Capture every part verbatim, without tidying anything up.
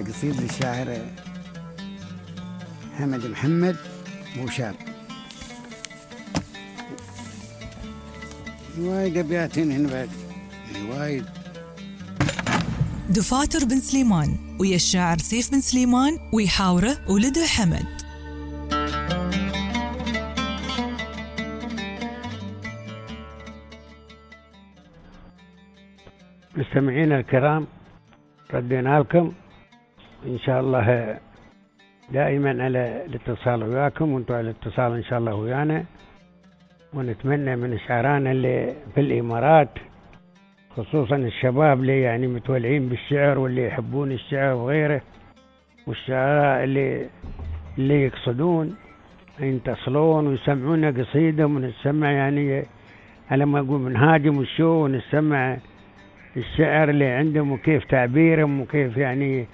قصيدة للشاعر حمد محمد بوشاب. وايد أبيات هنا بعد وايد. دفاتر بن سليمان ويا الشاعر سيف بن سليمان ويحاوره ولده حمد. مستمعينا الكرام، ردينا لكم إن شاء الله دائما على الاتصال وياكم، وانتم على الاتصال إن شاء الله ويانا. ونتمنى من شعرانا اللي في الإمارات، خصوصا الشباب اللي يعني متولعين بالشعر واللي يحبون الشعر وغيره، والشعراء اللي اللي يقصدون ينتصلون ويسمعونا قصيدة ونسمع، يعني على ما أقول منهاجم الشو ونسمع الشعر اللي عندهم وكيف تعبيرهم وكيف يعني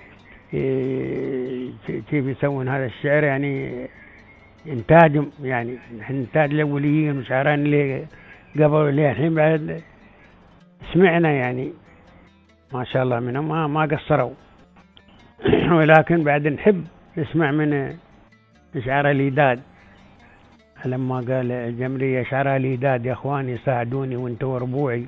كيف يسوون هذا الشعر، يعني إنتاجهم، يعني نحن إنتاج الأوليين وشعران اللي قبل اللي الحين بعد سمعنا يعني ما شاء الله منهم ما ما قصروا. ولكن بعد نحب نسمع من شعر الإيداد، لما قال الجمرية شعر الإيداد يا أخواني ساعدوني وانتوا ربوعي.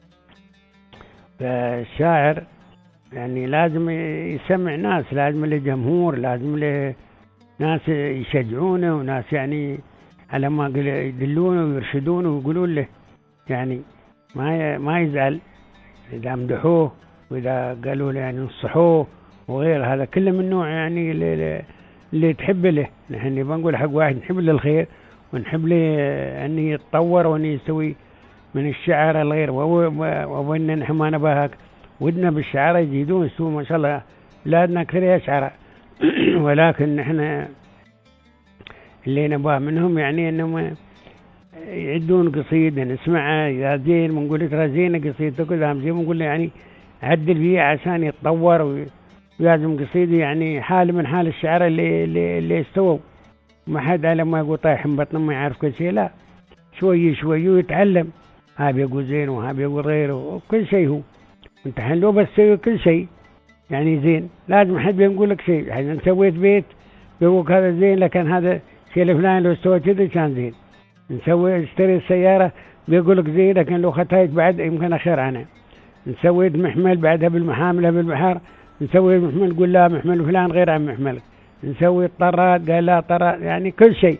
فالشاعر يعني لازم يسمع ناس، لازم له جمهور، لازم له ناس يشجعونه وناس يعني على ما يدلونه ويرشدونه ويقولون له، يعني ما ما يزعل إذا مدحوه وإذا قالوا له يعني نصحوه وغير هذا كله من نوع يعني اللي, اللي تحب له. نحن بنقول حق واحد نحب له الخير ونحب له أن يتطور وأن يسوي من الشعر الغير، وأن نحن ما نباهك ودنا بالشعر يزيدون يسوون ما شاء الله بلادنا كثير يشعر. ولكن نحن اللي نباه منهم يعني أنهم يعدون قصيدة نسمعها إذا زين بنقول ترى زينة قصيدتك، إذا زين بنقول يعني عدل فيها عشان يتطور ويلازم قصيدة يعني حال من حال الشعر اللي اللي, اللي استووا. ما حد على ما يقول طايح من بطن ما يعرف كل شيء، لا شوي شوي ويتعلم، ها بيقول زين وها بيقول غيره وكل شيء هو. انت حين لو بس تسوي كل شيء يعني زين، لازم حد بيقول لك شيء. حين سويت بيت بيقول هذا زين، لكن هذا شيء الفلاني لو استوى كذا كان زين. نسوي اشتري السيارة بيقول لك زين، لكن لو خطيت بعد يمكن أخير عنها. نسوي محمل بعدها بالمحاملة بالبحر، نسوي محمل قول لا محمل فلان غير عن محملك. نسوي الطرات قال لا طرات، يعني كل شيء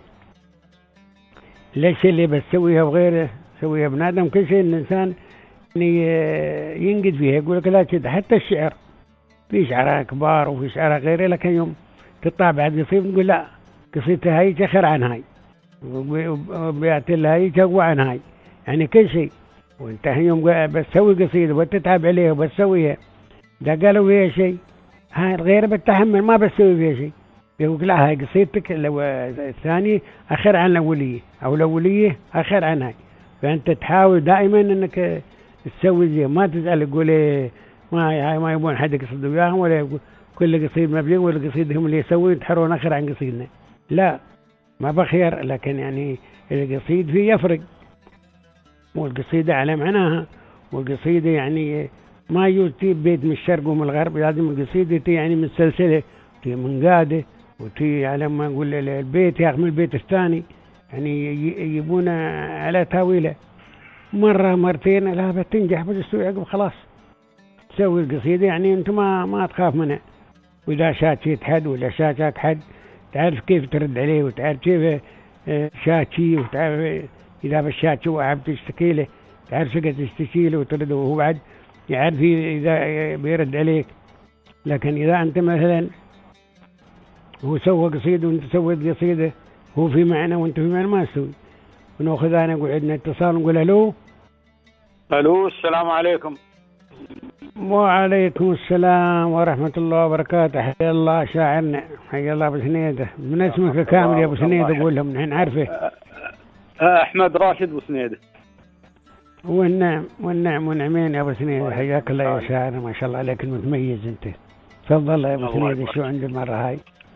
ليش اللي بسويها وغيره سويها بنادم. كل شيء الإنسان يعني ينقد فيها يقول لك لا كده. حتى الشعر في شعراء كبار وفي شعراء غيره، لكن يوم تطلع بعد قصيدة نقول لا قصيدتها هاي تخر عن هاي وبيعت لها هاي تقوى عن هاي، يعني كل شيء. وانت يوم بتسوي قصيدة وتتعب عليها وبتسويها إذا قالوا فيها شيء هاي الغير بتحمل ما بتسوي فيها شيء، يقول لا هاي قصيدتك لو الثاني أخر عن الأولية أو الأولية أخر عن هاي. فأنت تحاول دائما أنك تسوي زي ما تزعل تقول ما ما يبون حد يقصد وياهم، ولا يقول كل قصيد مبلغ ولا قصيدهم اللي يسوي يتحرون آخر عن قصيدنا، لا ما بخير. لكن يعني القصيد فيه يفرق، والقصيدة على معناها، والقصيدة يعني ما يوتي بيت من الشرق ومن الغرب، لازم القصيدة يعني من سلسلة تي من قادة وتي على ما نقول البيت ياخذ من البيت الثاني، يعني يجيبون على تاويله مرة مرتين لا بتنجح بتستوي عقب خلاص تسوي القصيدة، يعني انت ما ما تخاف منها. وإذا شاتيت حد ولا شاتك حد تعرف كيف ترد عليه، وتعرف كيف شاتي، وتعرف إذا بالشاتي وعب تشتكي له تعرف قد تشتكي له وترده، وهو بعد يعرف إذا بيرد عليك. لكن إذا أنت مثلا هو سوى قصيدة وانت سويت قصيدة هو في معنى وانت في معنى ما تسوي، ونأخذ أنا أقول عندنا اتصال نقول ألو. ألو السلام عليكم. وعليكم السلام ورحمة الله وبركاته. حيا الله شاعرنا، حيا الله أبو سنيدة. من اسمك كامل يا أبو سنيدة؟ قول لهم نحن عارفه. أحمد راشد أبو سنيدة. والنعم والنعم ونعمين يا أبو سنيدة، حياك الله يا شاعر، ما شاء الله عليك المتميز أنت. تفضل يا أبو سنيدة، شو عند المرة هاي؟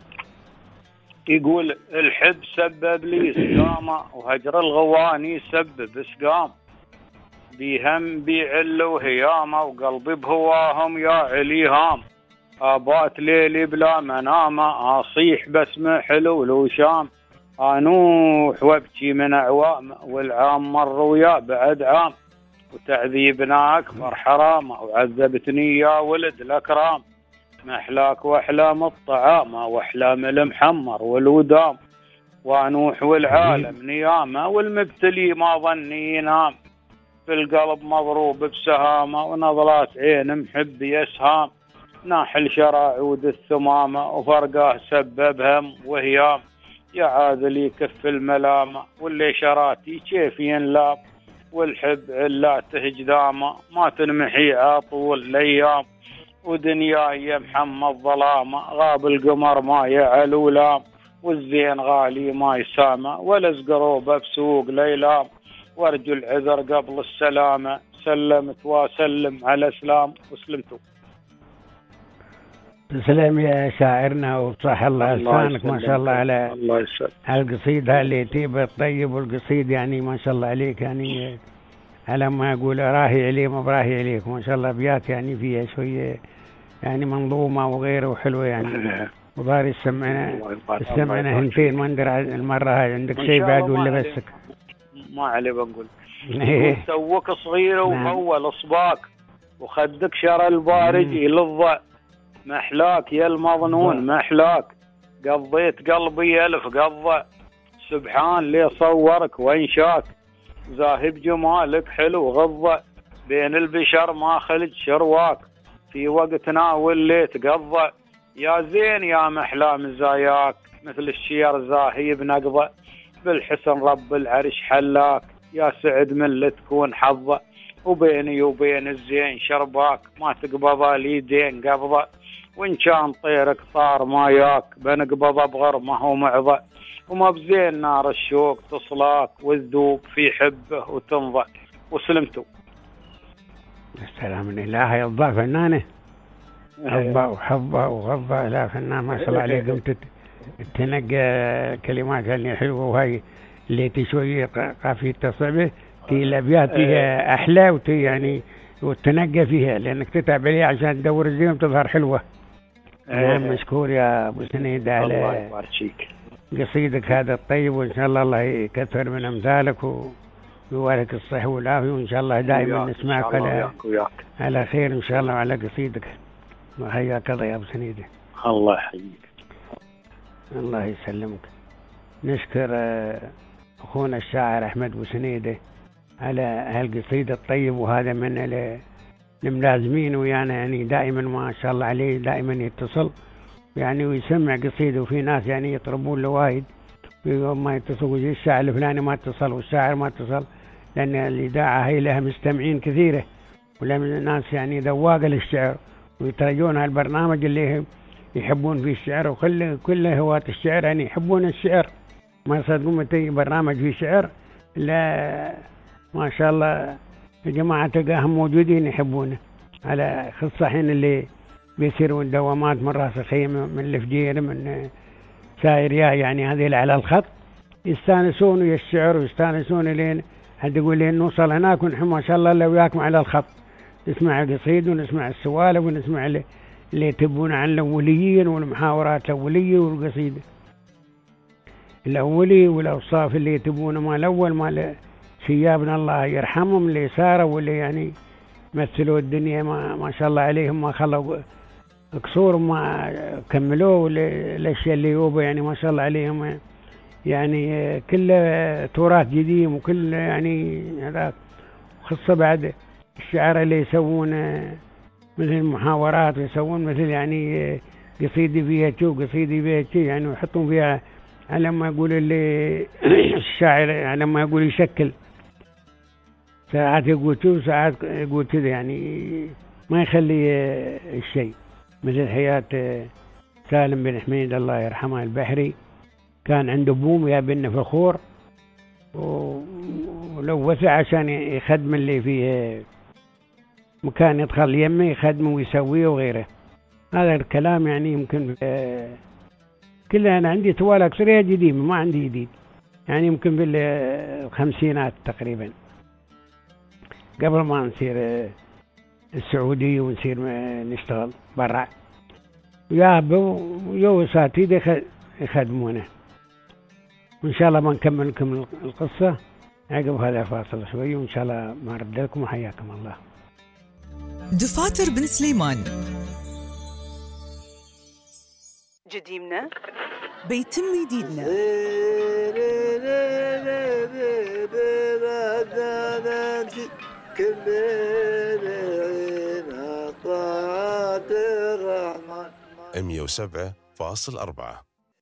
يقول الحب سبب لي سقامة وهجر الغواني سبب سقام، بهم بيعل وهيامة وقلبي بهواهم يا علي هام. آبات ليلي بلا منام، أصيح بسمة حلو الوشام، أنوح وابكي من أعوام، والعام مر ويا بعد عام، وتعذيبنا أكبر حرام، وعذبتني يا ولد الأكرام، محلاك وأحلام الطعام، وأحلام المحمر والودام، وأنوح والعالم نيامة، والمبتلي ما ظني ينام، في القلب مضروب بسهامة، ونظرات عين محب يسهام، ناحل شراعود الثمامة، وفرقاه سبب هم وهيام، يا عاذل يكف الملامة، واللي شراتي كيف ينلام، والحب علاته جدامة، ما تنمحي عطول الأيام، ودنياي يا محمد ظلامة، غاب القمر ما يعلو لام، والزين غالي ما يسامة، ولا زقروبه بسوق ليلام، وارجو العذر قبل السلامة، سلمت واسلم على اسلام وسلمتوا. تسلم يا شاعرنا وصح الله لسانك ما شاء الله على الله يسلمك على القصيدة اللي تيب الطيب، والقصيد يعني ما شاء الله عليك، يعني على ما يقول راهي عليه ما براهي عليك ما شاء الله، أبيات يعني فيها شوية يعني منظومة وغيره وحلوة يعني، وضاري السمعنا السمعنا هنتين ما ندري المرة هاي عندك شيء بعد ولا بسك؟ ما عليه بنقول سوك صغيرة وأول إصباك، وخدك شر البارج يلظع، محلاك يا المظنون محلاك، قضيت قلبي ألف قضع، سبحان لي صورك وانشاك، زاهب جمالك حلو غضع، بين البشر ما خلج شرواك، في وقتنا واللي تقضع، يا زين يا محلى مزاياك، مثل الشير زاهي بنقضع، بالحسن رب العرش حلاك، يا سعد من اللي تكون حظة، وبيني وبين الزين شرباك، ما تقبض لي دين قبضة، وإن كان طيرك طار ما ياك، بنقبض بغرمه ومعضة، وما بزين نار الشوق تصلاك، والذوب في حبه وتنضع وسلمتوا. السلام لله يضع فنانه حبه وحبه وغضه، لا فنان ما شاء الله عليه، قمت تنقى كلمات اللي حلوه، وهي اللي تشوي قافية تصعبه تي الأبيات فيها أحلى، وتي يعني وتنقى فيها لأنك تتعب عليها عشان تدور الزين تظهر حلوة. نعم مشكور يا أبو سنيد على قصيدك هذا الطيب، وإن شاء الله الله يكثر من أمثالك ويبارك الصحة والعافية، وإن شاء الله دائما نسمعك على على خير إن شاء الله على قصيدك، وحياك الله يا أبو سنيد. الله يحييك. الله يسلمك. نشكر أخونا الشاعر أحمد أبو سنيدة على هالقصيدة الطيب، وهذا من الملازمين ويانا يعني دائما ما شاء الله عليه، دائما يتصل يعني ويسمع قصيده، وفي ناس يعني يطلبون له وايد ما يتصلوا، زي الشاعر الفلاني ما اتصل والشاعر ما اتصل، لأن الإذاعة هي لها مستمعين كثيرة، ولها ناس يعني ذواقة للشعر ويترجون هالبرنامج اللي يحبون فيه الشعر، وكل كل هواة الشعر يعني يحبون الشعر، ما يصدقون متى برنامج فيه شعر لا ما شاء الله الجماعة تلقاهم موجودين يحبونه، على خاصة حين اللي بيصيروا الدوامات من راس الخيم من الفجير من ساير يعني هذه اللي على الخط يستانسون ويا الشعر ويستانسون لين حد يقول لين نوصل هناك ونحن ما شاء الله اللي وياكم على الخط نسمع القصيد ونسمع السوالف ونسمع اللي, اللي يتبون عن الأوليين والمحاورات الأولية والقصيدة الأولي والأوصاف اللي يتبون ما الأول ما شيابنا الله يرحمهم اللي ساروا واللي يعني مثلوا الدنيا ما, ما شاء الله عليهم، ما خلوا قصور ما كملوه، الأشياء اللي يوبوا يعني ما شاء الله عليهم، يعني كل تراث جديد وكل يعني هذا، خاصة بعد الشعراء اللي يسوون مثل المحاورات ويسوون مثل يعني قصيدة فيها شو قصيدة فيها شو يعني، ويحطون فيها على ما يقول اللي الشاعر على ما يقول يشكل، ساعات يقول شو ساعات يقول كذا يعني ما يخلي الشيء، مثل حياة سالم بن حميد الله يرحمه البحري، كان عنده بوم يا بن فخور، ولو وسع عشان يخدم اللي فيه مكان يدخل يمه يخدمه ويسويه وغيره. هذا الكلام يعني يمكن كلها أنا عندي توال أكثرية جديد ما عندي جديد، يعني يمكن بالخمسينات تقريبا قبل ما نصير السعودي ونصير نشتغل برا، ويابوا ويوساتي يخدمونه. وإن شاء الله ما نكمل لكم القصة عقب هذا فاصل شوي، وإن شاء الله ما رد لكم وحياكم الله. دفاتر بن سليمان جديمنا بيتم جديدنا. مية وسبعة فاصل أربعة.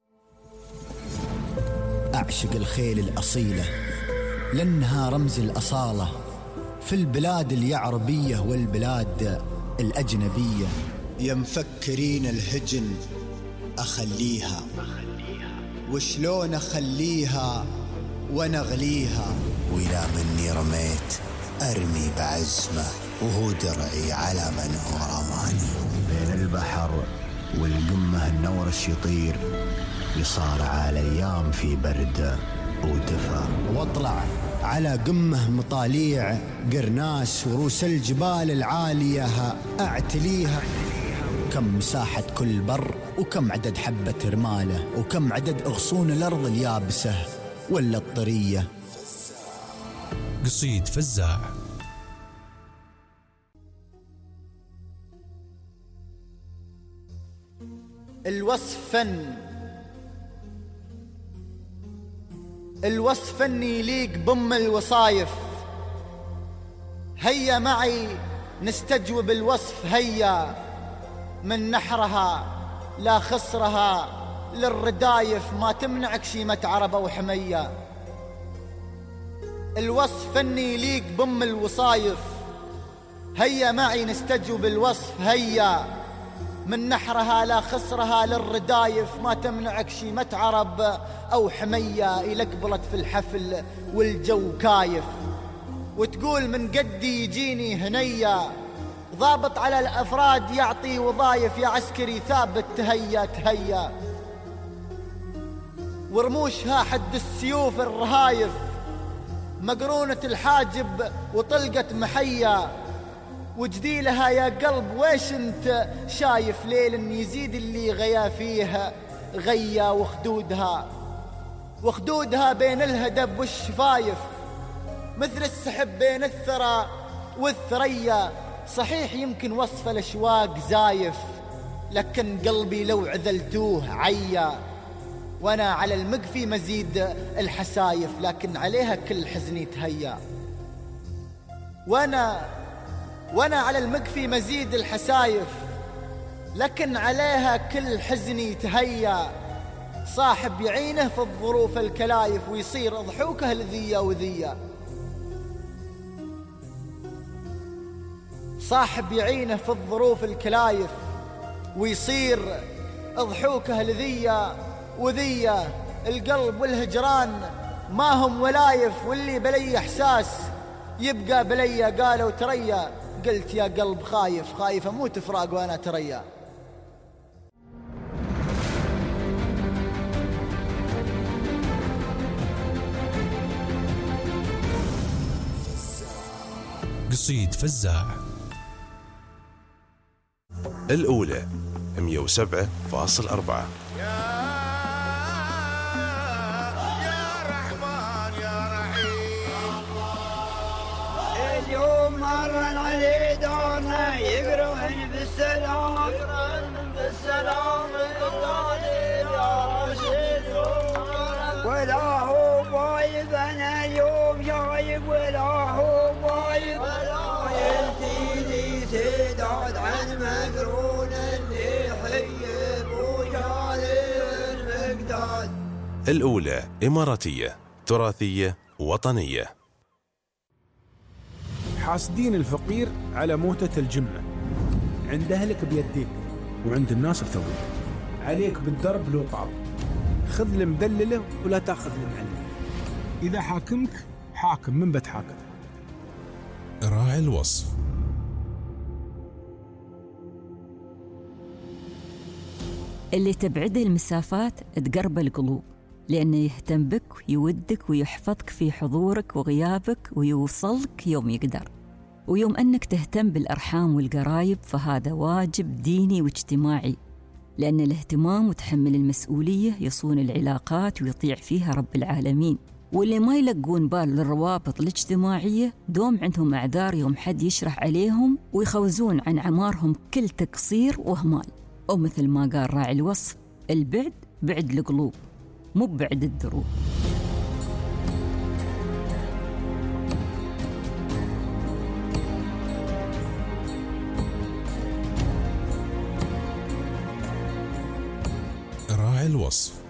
أعشق الخيل الأصيلة لأنها رمز الأصالة في البلاد اليعربية والبلاد الأجنبية. يا مفكرين الهجن أخليها، وشلون أخليها ونغليها، وإلى مني رميت أرمي بعزمة وهو درعي على من هو رماني. بين البحر والقمة النورش يطير، يصارع الأيام في برد ودفا، واطلع على قمة مطاليع قرناس وروس الجبال العالية أعتليها. كم مساحة كل بر، وكم عدد حبة رمالة، وكم عدد أغصون الأرض اليابسة ولا الطرية. قصيد فزاع. الوصف فن، الوصف فني يليق بم الوصايف. هيا معي نستجوب الوصف، هيا من نحرها لا خسرها للردايف، ما تمنعك شيمة عربة وحمية. الوصف فني يليق بم الوصايف، هيا معي نستجوب الوصف، هيا من نحرها لا خسرها للردايف، ما تمنعك شيمة عرب أو حمية. إلى قبلت في الحفل والجو كايف، وتقول من قدي يجيني هنية، ضابط على الأفراد يعطي وظايف، يا عسكري ثابت تهيا تهيا. ورموشها حد السيوف الرهايف، مقرونة الحاجب وطلقة محية، وجديلها يا قلب ويش انت شايف، ليل يزيد اللي غيا فيها غيا، وخدودها وخدودها بين الهدب والشفايف، مثل السحب بين الثرى والثريا. صحيح يمكن وصف الأشواق زايف، لكن قلبي لو عذلتوه عيا. وانا على المقفي مزيد الحسايف، لكن عليها كل حزني تهيا. وانا وانا على المقفي مزيد الحسايف، لكن عليها كل حزني تهيا. صاحب يعينه في الظروف الكلايف، ويصير ضحوكه لذية وذية. صاحب يعينه في الظروف الكلايف، ويصير ضحوكه لذية وذية. القلب والهجران ما هم ولايف، واللي بلي إحساس يبقى بلي. قالوا تريا، قلت يا قلب خايف خايف أموت فراق وأنا تريا. قصيد فزاع. الأولى مية وسبعة فاصل أربعة. اليوم مرن علي دورنا يقرون بالسلام، يقرون بالسلام يا رشيد، ولا هو بايب انا اليوم جايب، ولا هو بايب يلتيني سداد عن مقرون اللي حيب وجاري المقداد. الأولى إماراتية تراثية وطنية. حاسدين الفقير على موتة الجمة، عند أهلك بيديك وعند الناس بثوبك، عليك بالدرب لو طاب، خذ المدللة ولا تاخذ المعلم، إذا حاكمك حاكم من بتحاكم. راعي الوصف. اللي تبعده المسافات تقرب القلوب، لأنه يهتم بك ويودك ويحفظك في حضورك وغيابك، ويوصلك يوم يقدر. ويوم أنك تهتم بالأرحام والقرايب، فهذا واجب ديني واجتماعي، لأن الاهتمام وتحمل المسؤولية يصون العلاقات ويطيع فيها رب العالمين. واللي ما يلقون بال للروابط الاجتماعية دوم عندهم أعذار يوم حد يشرح عليهم ويخوزون عن عمارهم كل تقصير وهمال. ومثل ما قال راعي الوصف، البعد بعد القلوب مو بعد الدروب. راعي الوصف.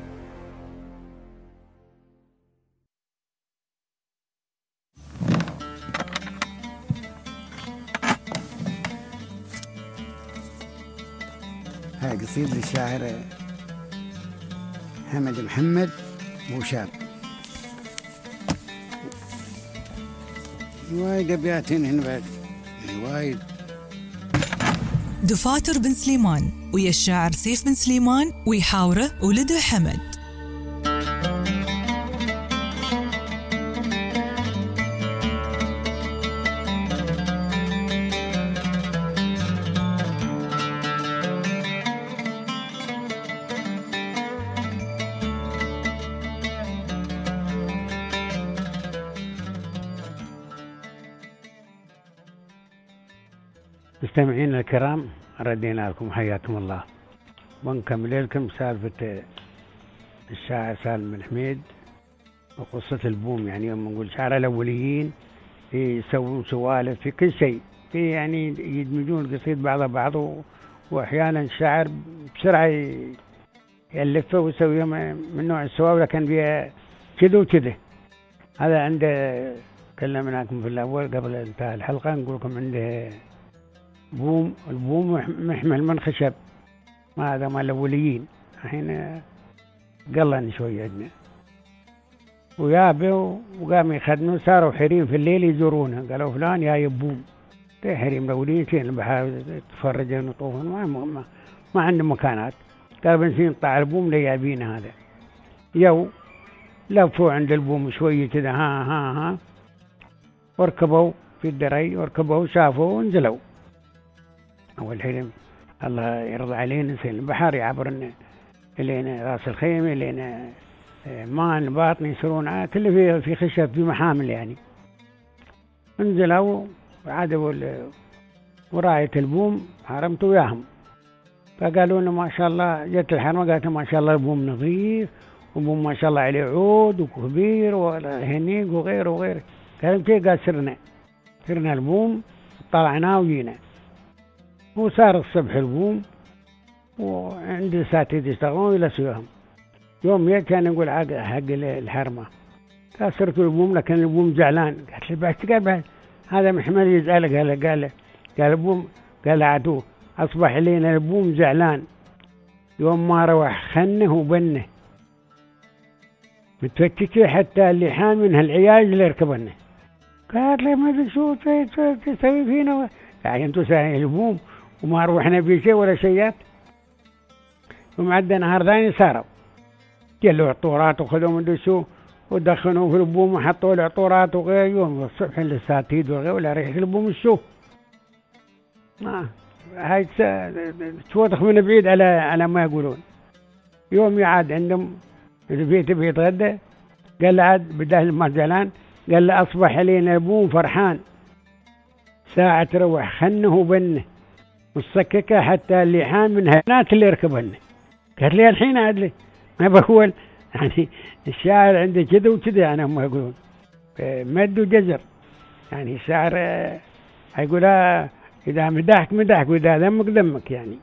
هاي قصيد للشاعر حمد محمد بوشاب. وايد أبيات هن بعد وايد. دفاتر بن سليمان ويا الشاعر سيف بن سليمان ويحاوره ولده حمد. مستمعينا الكرام، ردينا لكم حياكم الله، ونكمل لكم سالفة الشاعر سالم بن حميد وقصة البوم. يعني يوم نقول شعراء الأوليين يسوون سوالف في كل شيء، في يعني يدمجون القصيد بعضها بعض، وأحيانا الشاعر بسرعة يألفه ويسويه من نوع السوالف لكن فيها كذا وكذا. هذا عنده كلمناكم في الأول قبل انتهاء الحلقة، نقول لكم عنده بوم. البوم محمل من خشب، ما هذا مال الأوليين. الحين قلن شوية عندنا ويابه وقام يخدموا، صاروا حريم في الليل يزورونه، قالوا فلان يا يبوم. ده حريم الأوليين كين البحر تفرجون وطوفون، ما, ما, ما عندهم مكانات. قالوا بنسين طلع البوم ليابين هذا. يو لفوا عند البوم شوية كذا، ها ها ها وركبوا في الدري، وركبوا شافوا ونزلوا. أول حلم الله يرضى علينا نسيل البحر يعبرنا لين راس الخيمة، لين مان الباطن يسرون كله في في خشب في محامل. يعني انزلوا وعادوا وراية البوم حرمت وياهم، فقالوا لنا ما شاء الله. جت الحرمة قالت ما شاء الله البوم نظيف، وبوم ما شاء الله عليه عود وكبير وهنيق وغيره وغيره. قالوا كيف؟ قال سرنا سرنا البوم طلعناه وجينا. وصار الصبح البوم، وعندي ساتيد يشتغلون يلسوهم. يوم يا كان يقول حق حق الحرمة كسرت البوم، لكن البوم زعلان. قالت لي بس قال هذا محمد يزعل. قال قال قال البوم قال عدو أصبح لنا البوم زعلان، يوم ما روح خنه وبنه متفتكي حتى اللحان من هالعياج اللي يركبنه. قالت لي ما ادري شو تسوي فينا، يعني انتو سايين البوم وما روحنا في شيء ولا شيات. ومعدى نهار ثاني صاروا جلوا عطورات وخذوا من دسو ودخنوا في البوم وحطوا له عطورات وغير. يوم الصبح للساتيد وغير ولا ريحة البوم السوق. آه. هاي توضخ من بعيد على على ما يقولون. يوم يعاد عندهم البيت بيتغدى، قال له عاد بدال ما زعلان، قال له أصبح علينا البوم فرحان، ساعة تروح خنه وبنه مصككة حتى اللحام من هنات اللي يركبنه. قالت لي الحين عاد لي ما بقول. يعني الشاعر عنده كذا وكذا، يعني هم يقولون مد وجزر. يعني الشاعر هيقول إذا مدحك مدحك وإذا ذمك ذمك. يعني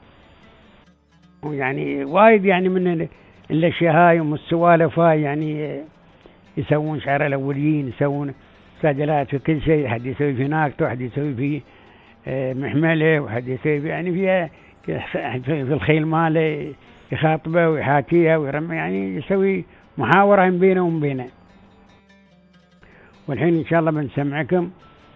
يعني وايد يعني من الأشياء هاي والسوالف هاي، يعني يسوون شعر الأوليين، يسوون سجلات في كل شيء. حد يسوي في ناكته، واحد يسوي في محمله، وحد يسوي في يعني فيها في الخيل ماله يخاطبه ويحاكيها ويرمي، يعني يسوي محاورة بينه وبينه. والحين إن شاء الله بنسمعكم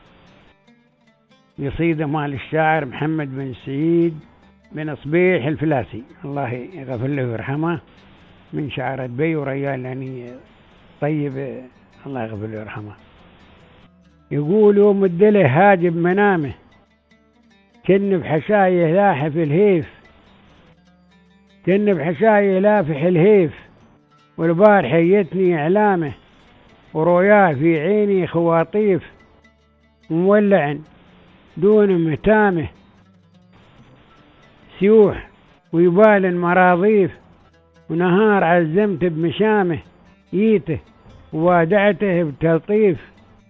قصيدة مال الشاعر محمد بن سعيد بن صبيح الفلاسي، الله يغفر له ويرحمه، من شعر بي وريال يعني طيب، الله يغفر له ويرحمه. يقول يوم الدله هاجب منامه، كن بحشايه لاح في الهيف، جنب حشاي لافح الهيف، والبارح يتني إعلامه، ورؤياه في عيني خواطيف، مولع دون متامه، سيوح ويبال مراضيف، ونهار عزمت بمشامه، جيته ووادعته بتلطيف،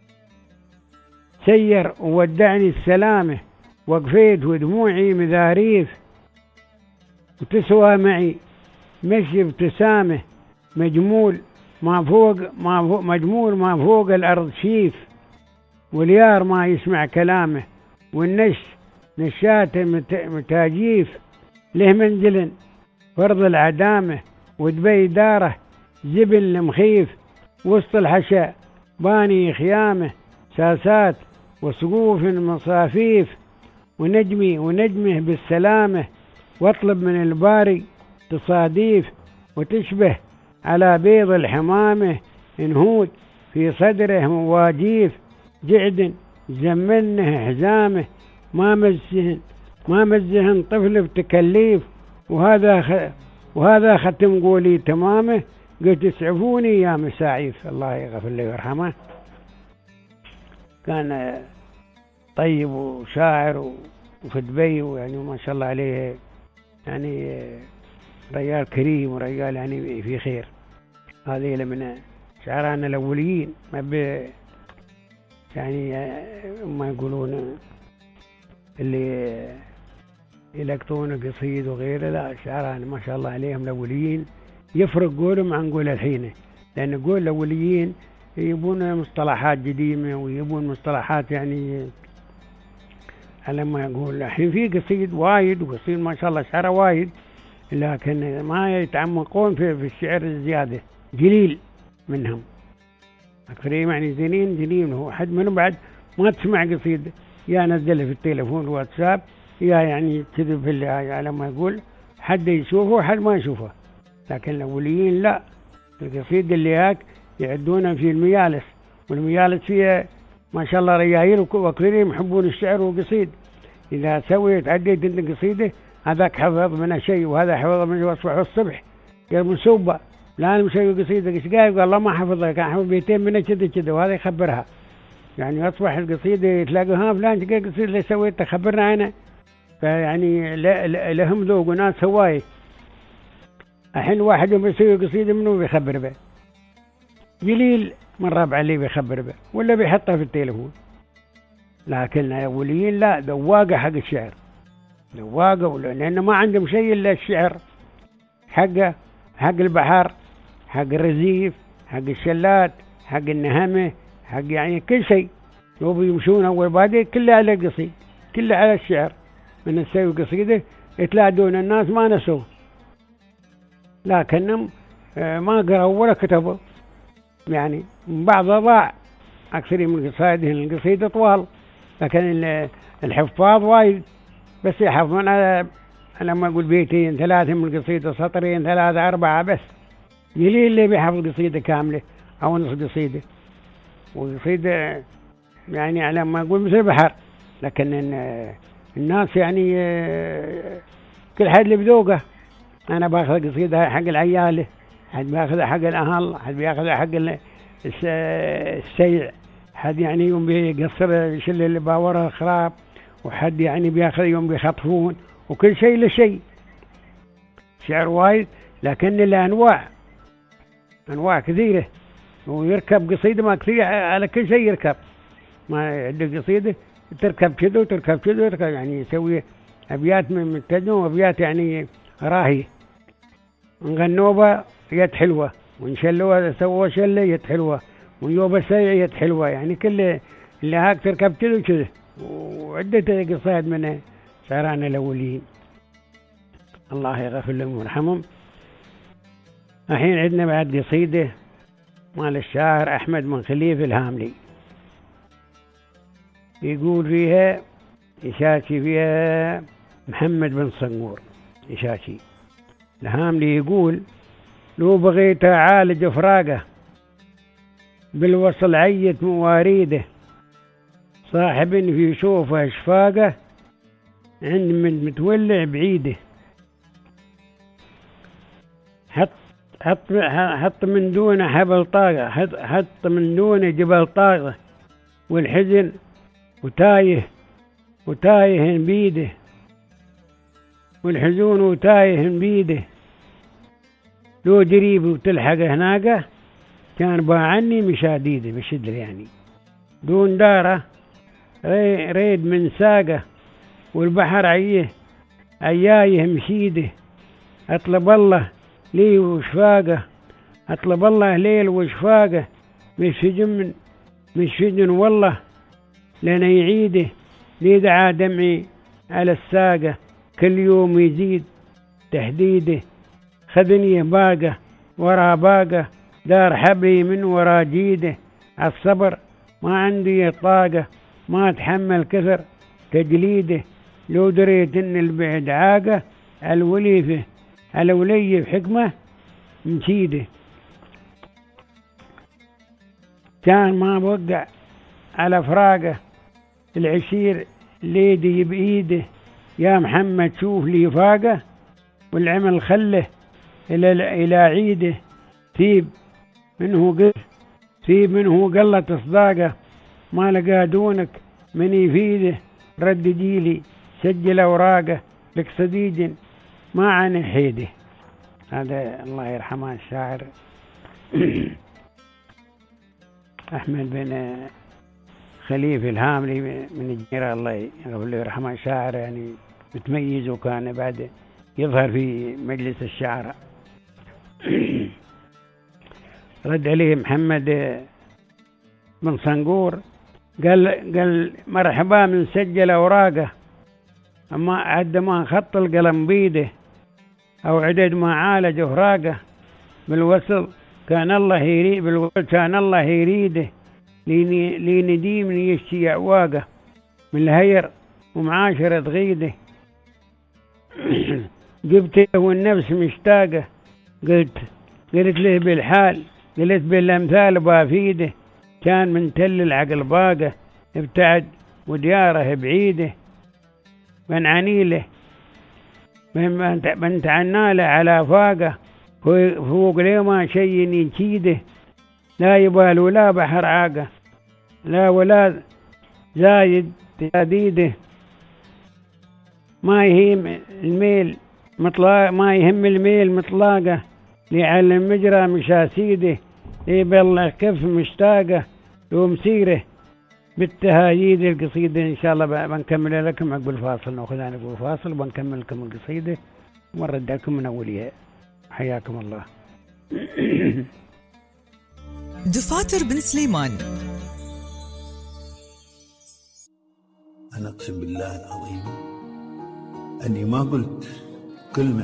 سير وودعني السلامه، وقفيت ودموعي مذاريف، وتسوى معي مشي ابتسامه، مجمول ما فوق ما فوق مجمول ما فوق الأرض شيف، واليار ما يسمع كلامه، والنش نشاته متاجيف، له منزل فرض العدامه، ودبي داره زبل مخيف، وسط الحشا باني خيامه، ساسات وسقوف مصافيف، ونجمي ونجمه بالسلامه، واطلب من الباري تصاديف، وتشبه على بيض الحمامه، انهود في صدره مواجيف، جعد زمنه حزامه، ما مزهن ما مزهن طفل بتكليف، وهذا خ... وهذا ختم قولي تمامه، قلت اسعفوني يا مساعيف. الله يغفر له ويرحمه. كان طيب وشاعر وفي دبي، ويعني ما شاء الله عليه، يعني رجال كريم ورجال يعني في خير. هذه من شعرانا الأوليين، ما ب يعني ما يقولون اللي يلقطون قصيد وغيره، لا شعرانا ما شاء الله عليهم الأوليين يفرق قولهم عن قول الحين، لأن قول الأوليين يبون مصطلحات قديمة، ويبون مصطلحات يعني على ما يقول. الحين في قصيد وايد، وقصيد ما شاء الله شعره وايد، لكن ما يتعمقون في, في الشعر الزيادة، قليل منهم. أكثر يعني زينين جليل، هو حد منهم بعد ما تسمع قصيدة، يا نزله في التليفون الواتساب، يا يعني كذب في اللي على ما يقول، حد يشوفه وحد ما يشوفه. لكن الأوليين لا، القصيدة اللي هاك يعدونها في الميالس، والميالس فيها ما شاء الله رجايل وكثيرين يحبون الشعر والقصيد. إذا سويت عديت انت قصيدة، هذاك حفظ منها شيء وهذا حفظ منه، واصبح الصبح قال منسوبة لا انا مسوي قصيدة ايش قال؟ قال لا ما حفظها، كان حفظ بيتين منها كذا كذا، وهذا يخبرها. يعني اصبح القصيدة تلاقيها فلان تلقى قصيدة اللي سويتها خبرنا انا. فيعني لهم ذوق وناس هواي. الحين واحد يوم يسوي قصيدة منه بيخبر به، قليل من ربع اللي بيخبر به ولا بيحطها في التليفون. لكن الأوليين لا، ذواقة حق الشعر، ذواقة، لأنه ما عندهم شيء إلا الشعر حقه، حق البحر، حق الرزيف، حق الشلات، حق النهمة، حق يعني كل شيء. لو بيمشون أول بادئ كله على القصيد، كله على الشعر. من تسوي قصيدة يتلاقون الناس ما نسوه، لكنهم ما قرأوا ولا كتبوا. يعني بعض ضاع أكثر من قصائدهم القصيدة طوال، لكن الحفاظ وايد بس يحفظون على لما أقول بيتين ثلاثة من القصيدة، سطرين ثلاثة أربعة بس. قليل اللي بيحفظ قصيدة كاملة أو نص قصيدة، وقصيدة يعني على ما أقول مثل البحر. لكن الناس يعني كل حد اللي بذوقه. أنا باخذ قصيدة حق العيالة، حد بياخذ حق الأهل، حد بياخذ حق السيع، حد يعني يوم بيقصر يشيل اللي باورها خراب، وحد يعني بياخذ يوم بيخطفون، وكل شيء لشيء. شعر وايد، لكن الأنواع أنواع كثيرة، ويركب قصيدة ما كثير على كل شيء يركب. ما عندك قصيدة تركب كذا وتركب كذا وتركب، يعني يسوي أبيات من متجمة وأبيات يعني راهي. نغنوبة يد حلوة، ونشلوها سووا شلة يد حلوة، ونيوبة سيع يد حلوة. يعني كل اللي هاك تركب كذا وكذا، وعدة قصائد من شعرانا الأولين. الله يغفر لهم ويرحمهم. الحين عندنا بعد قصيدة مال الشاعر أحمد بن خليفة الهاملي، يقول فيها يشاشي فيها محمد بن صنور يشاشي الهاملي، يقول لو بغيت أعالج فراقه بالوصل عيت مواريده، صاحب في شوفه اشفاقه عند من متولع بعيده، حط حط حط من دونه حبل طاقة، حط, حط من دونه جبل طاقة، والحزن وتايه وتايه بيده، والحزون وتايه بيده، لو جريب وتلحق هناك كان باعني مشاديده مشدر يعني دون داره ريد من ساقه، والبحر عيه عيايه مشيده، اطلب الله لي وشفاقه، اطلب الله ليل وشفاقه، مش سجن مش سجن والله لنا يعيده، لي دعا دمعي على الساقه، كل يوم يزيد تهديده، خذني باقه ورا باقه، دار حبلي من ورا جيده، عالصبر ما عندي طاقه، ما اتحمل كثر تجليده، لو دريت ان البعد عاقه، الوليفه الولي بحكمه مشيده، كان ما بوقع على فراقه، العشير ليدي بإيده، يا محمد شوف لي فاقه، والعمل خله إلى إلى عيده، ثيب منه قل ثيب منه قلة إصداقه، ما لقى دونك من يفيده، رد جيلي سجل أوراقه، لك صديق ما عن حيده. هذا الله يرحمه الشاعر أحمد بن خليفة الهاملي من الجيرة، الله يرحمه، شاعر يعني متميز، وكان بعد يظهر في مجلس الشعراء. رد عليه محمد بن صنقور قال قال مرحبا من سجل أوراقه، أما عد ما خط القلم بيده، أو عدد ما عالج أوراقه، بالوصل كان الله يريد بالوصل كان الله يريده، لنديم يشتي أعواقه، من الهير ومعاشرة غيده، جبت له النفس مشتاقه، قلت قلت له بالحال، قلت بالأمثال بافيده، كان من تل العقل باقه، ابتعد ودياره بعيده، من عنيله من تعناله على فاقه، فوق ليه ما شيء ينشيده، لا يبال ولا بحر عاقه، لا ولا زايد تهديده، ما يهم الميل مطلاق ما يهم الميل مطلاقه، ليعلم مجرى مشاسيده، يبلغ كف مشتاقه، لو مسيره بالتهاييد القصيدة. إن شاء الله بنكمل لكم عقب الفاصل، نأخذ عن عقب الفاصل وبنكمل لكم القصيدة ونرد لكم من أولها. حياكم الله. دفاتر بن سليمان. أنا أقسم بالله العظيم أني ما قلت كلمة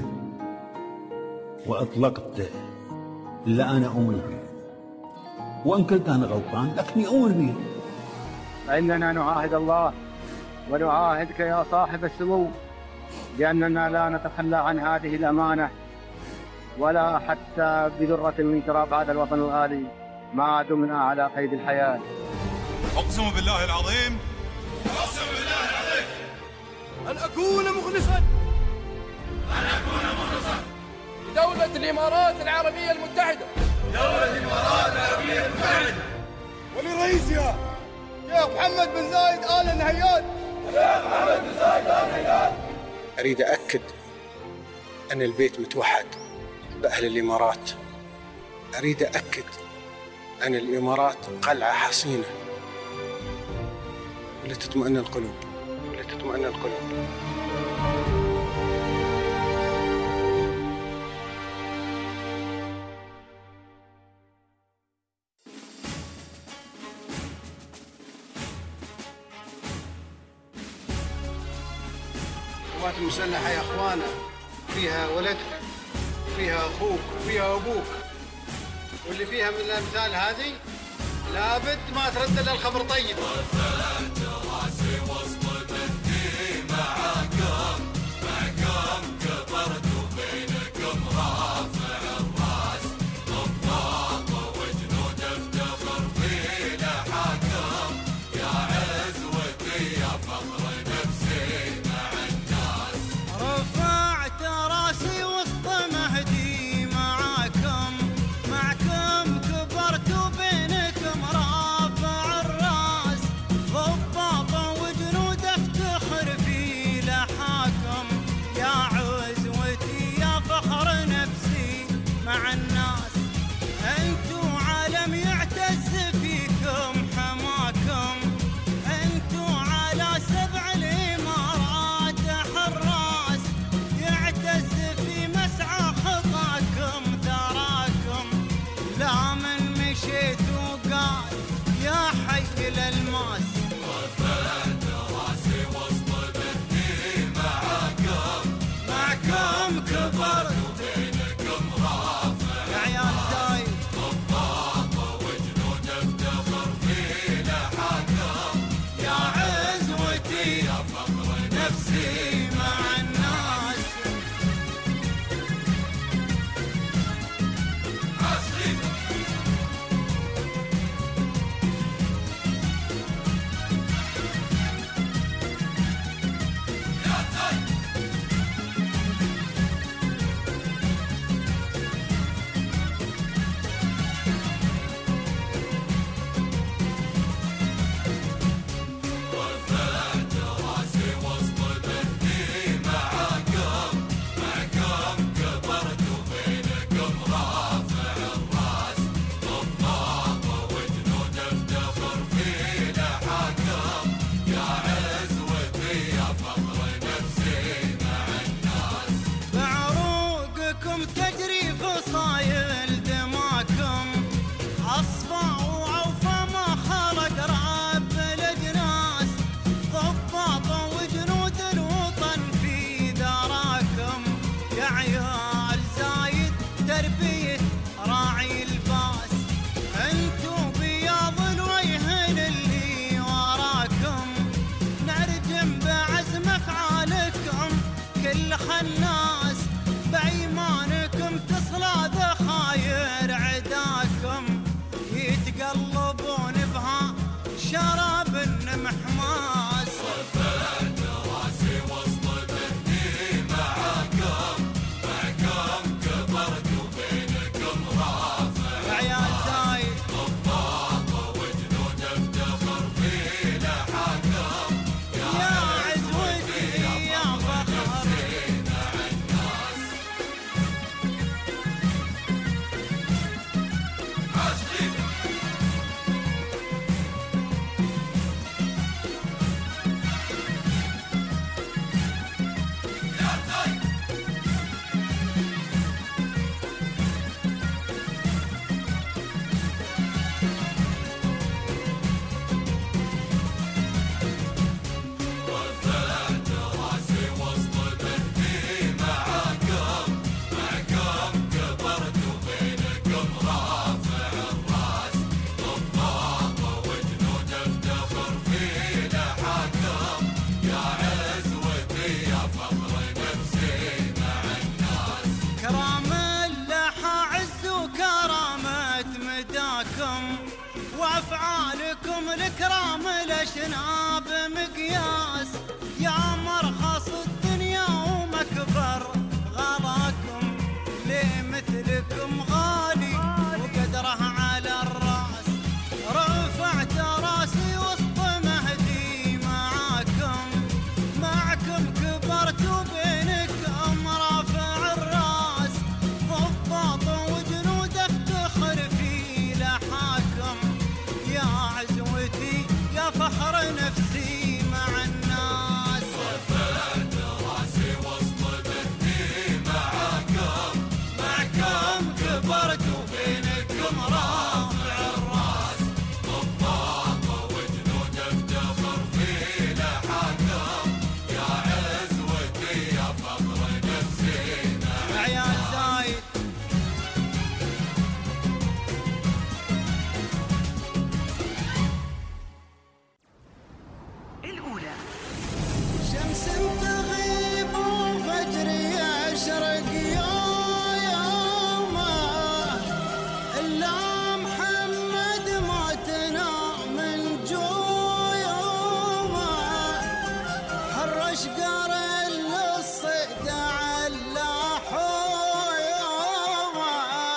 وأطلقت إلا أنا أؤمن بها، وإن كنت أنا غلطان لكني أؤمن بها. فإننا نعاهد الله ونعاهدك يا صاحب السمو بأننا لا نتخلى عن هذه الأمانة، ولا حتى بذرة من تراب هذا الوطن الغالي ما دمنا على قيد الحياة. أقسم بالله العظيم أقسم بالله العظيم أن أكون مخلصا أن أكون مخلصا لدولة الإمارات العربية المتحدة دولة الإمارات العربية المتحدة ولرئيسها شيخ محمد بن زايد آل نهيان شيخ محمد بن زايد آل نهيان. أريد أأكد أن البيت متوحد بأهل الإمارات. أريد أأكد أن الإمارات قلعة حصينة ولتطمئن القلوب ولتطمئن القلوب. القوات المسلحة يا أخوانا فيها ولدك، فيها أخوك، فيها أبوك، واللي فيها من الأمثال هذه لابد ما ترد إلا الخبر طيب. رفعت راسي وسط مهدي مع نفسي مع الناس. الناس بأيمانكم تصلى ذخاير عداكم، يتقلبون بها شراب محماس. رفعت راسي وسط بني معاكم، معكم كبرت وبينكم رافع عيال زايد ضباط وجنود افتخر في لحاكم، يا عزوتي يا فخر. وافعالكم الكرام الاشناب مقياس، يا مرخص الدنيا ومكبر غلاكم، ليه مثلكم غالي وقدره على الراس. رفعت راسي وسط مهدي معاكم، معكم كبرت وبينكم رافع الراس، ضباط وجنود افتخر في لحاكم، يا عزوتي يا فخر نفسي مع الناس. رفعت راسي وسط بني معاكم، معكم كبرت وبينكم رافع الراس، ضباط وجنود افتخر في لحاكم، يا عزوتي يا فخر نفسي مع عيال زايد الأولى. شمس تغيب وفجر يشرق يومه، إلا محمد ما تنام من جويومه، حرش قرن للصيد على حيومه،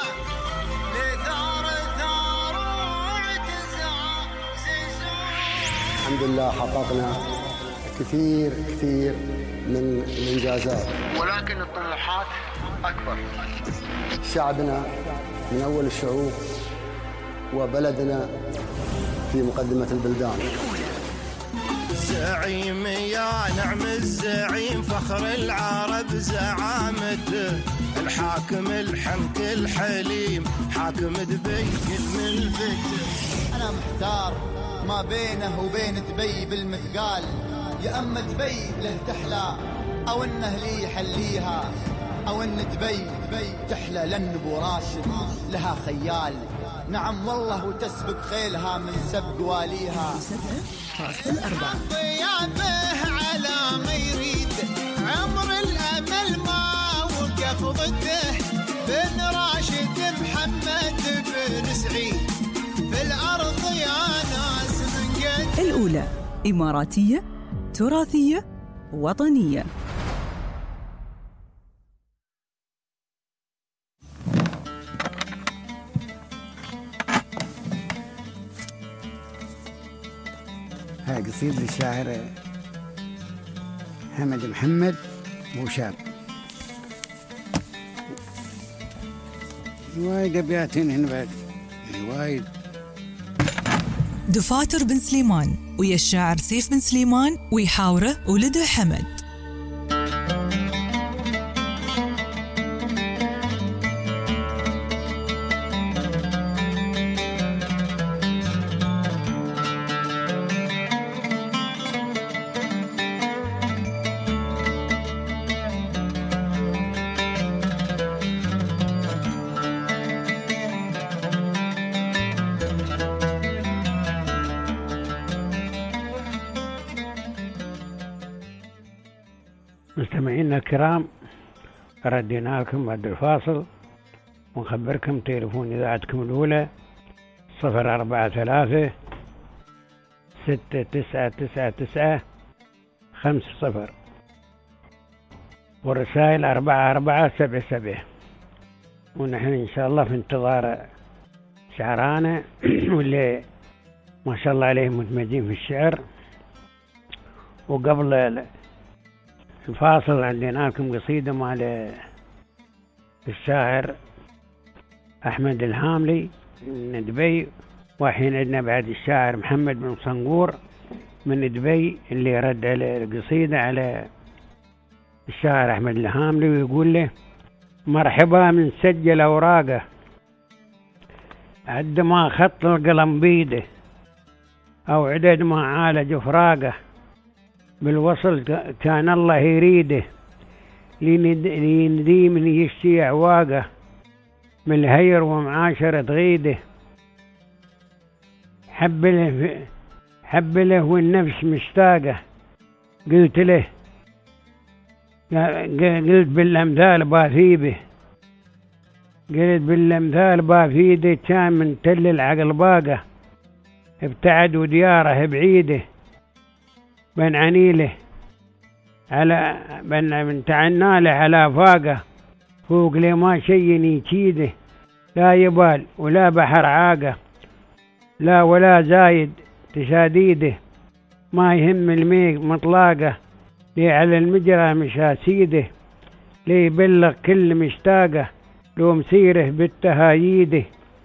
لثار ثار واعتزاز زيزومه. الحمد لله حققنا كثير كثير من الإنجازات، ولكن الطموحات أكبر. شعبنا من أول الشعوب وبلدنا في مقدمة البلدان. زعيم يا نعم الزعيم، فخر العرب زعامته، الحاكم الحنك الحليم، حاكم دبي الملفت. أنا محتار ما بينه وبين دبي بالمثقال، يا أما دبي له تحلى أو إنه لي يحليها، أو إن دبي دبي تحلى لأن أبو راشد لها خيال. نعم والله وتسبق خيلها من سبق واليها. سبعة فاصل أربعة ضيافه على ميري الأولى إماراتية تراثية وطنية. هاي قصيدة للشاعر حمد محمد بوشاب. وايد أبيات هنا بعد وايد. دفاتر بن سليمان ويا الشاعر سيف بن سليمان ويحاوره ولده حمد. مستمعينا الكرام، ردينا لكم بعد الفاصل ونخبركم تليفون إذاعتكم الأولى صفر أربعة ثلاثة ستة تسعة تسعة تسعة خمسة صفر، والرسائل أربعة أربعة سبعة سبعة. ونحن إن شاء الله في انتظار شعرانا واللي ما شاء الله عليهم متميزين في الشعر. وقبل الفاصل عندنا لكم قصيدة مع الشاعر أحمد الهاملي من دبي، وحين عندنا بعد الشاعر محمد بن صنقور من دبي اللي رد على القصيدة على الشاعر أحمد الهاملي ويقول له: مرحبا من سجل أوراقه عد ما خط القلم بيده أو عدد ما عالج فراقه، بالوصل كان الله يريده لينديم يشتي عواقه، من الهير ومعاشرة غيده، حب له حب له والنفس مشتاقه، قلت له قلت بالأمثال بافيبه قلت بالأمثال بافيده، كان من تل العقل باقه، ابتعد ودياره بعيده، بن عنيله على بن من تعناله على فاقه، فوق لي ما شي يكيده، لا يبال ولا بحر عاقه، لا ولا زايد تشاديده، ما يهم الميق مطلاقه، لي على المجرى مشاسيده، لي يبلغ كل مشتاقه، لو مسيره بالتهاييده،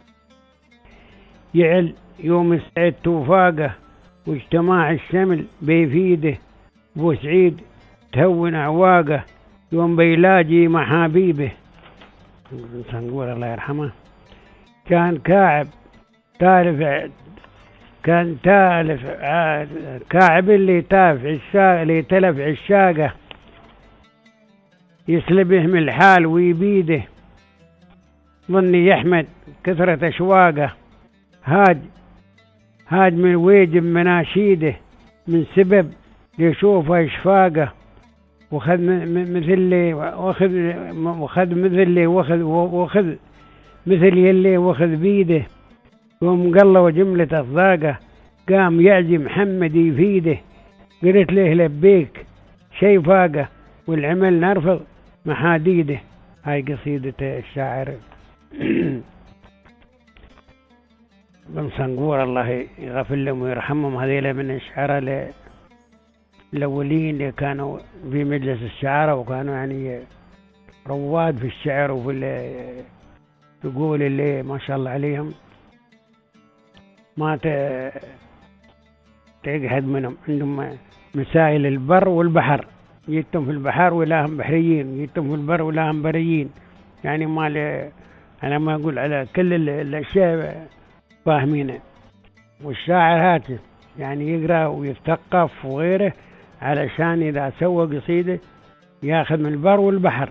يعل يوم سعد توفاقه، واجتماع الشمل بيفيده، بو سعيد تهون عواقه، يوم بيلاجي محابيبه. نقول الله يرحمه. كان كاعب تالف كان تالف كاعب اللي تاف عشاق اللي تلف عشاقه، يسلبه من الحال ويبيده، ظني يحمد كثرة أشواقه، هاد هاد من ويجب مناشيده، من سبب يشوفه إشفاقه، وخذ مثل اللي وخذ وخذ مثل اللي وخذ وخذ مثل يلي وخذ بيده، يوم قلوا جملة أصداقه، قام يعزي محمد يفيده، قلت له لبيك شي فاقه، والعمل نرفض محاديده. هاي قصيدة الشاعر بن صنقور الله يغفر لهم ويرحمهم. هذيلا من الشعراء الأولين اللي كانوا في مجلس الشعراء، وكانوا يعني رواد في الشعر وفي تقول اللي ما شاء الله عليهم ما تقعد منهم. عندهم مسائل البر والبحر، جيتهم في البحر ولا هم بحريين، جيتهم في البر ولا هم بريين، يعني ما أنا ما أقول على كل الأشياء فاهمينه. والشاعر هاتف يعني يقرأ ويتثقف وغيره، علشان إذا سوى قصيدة ياخذ من البر والبحر،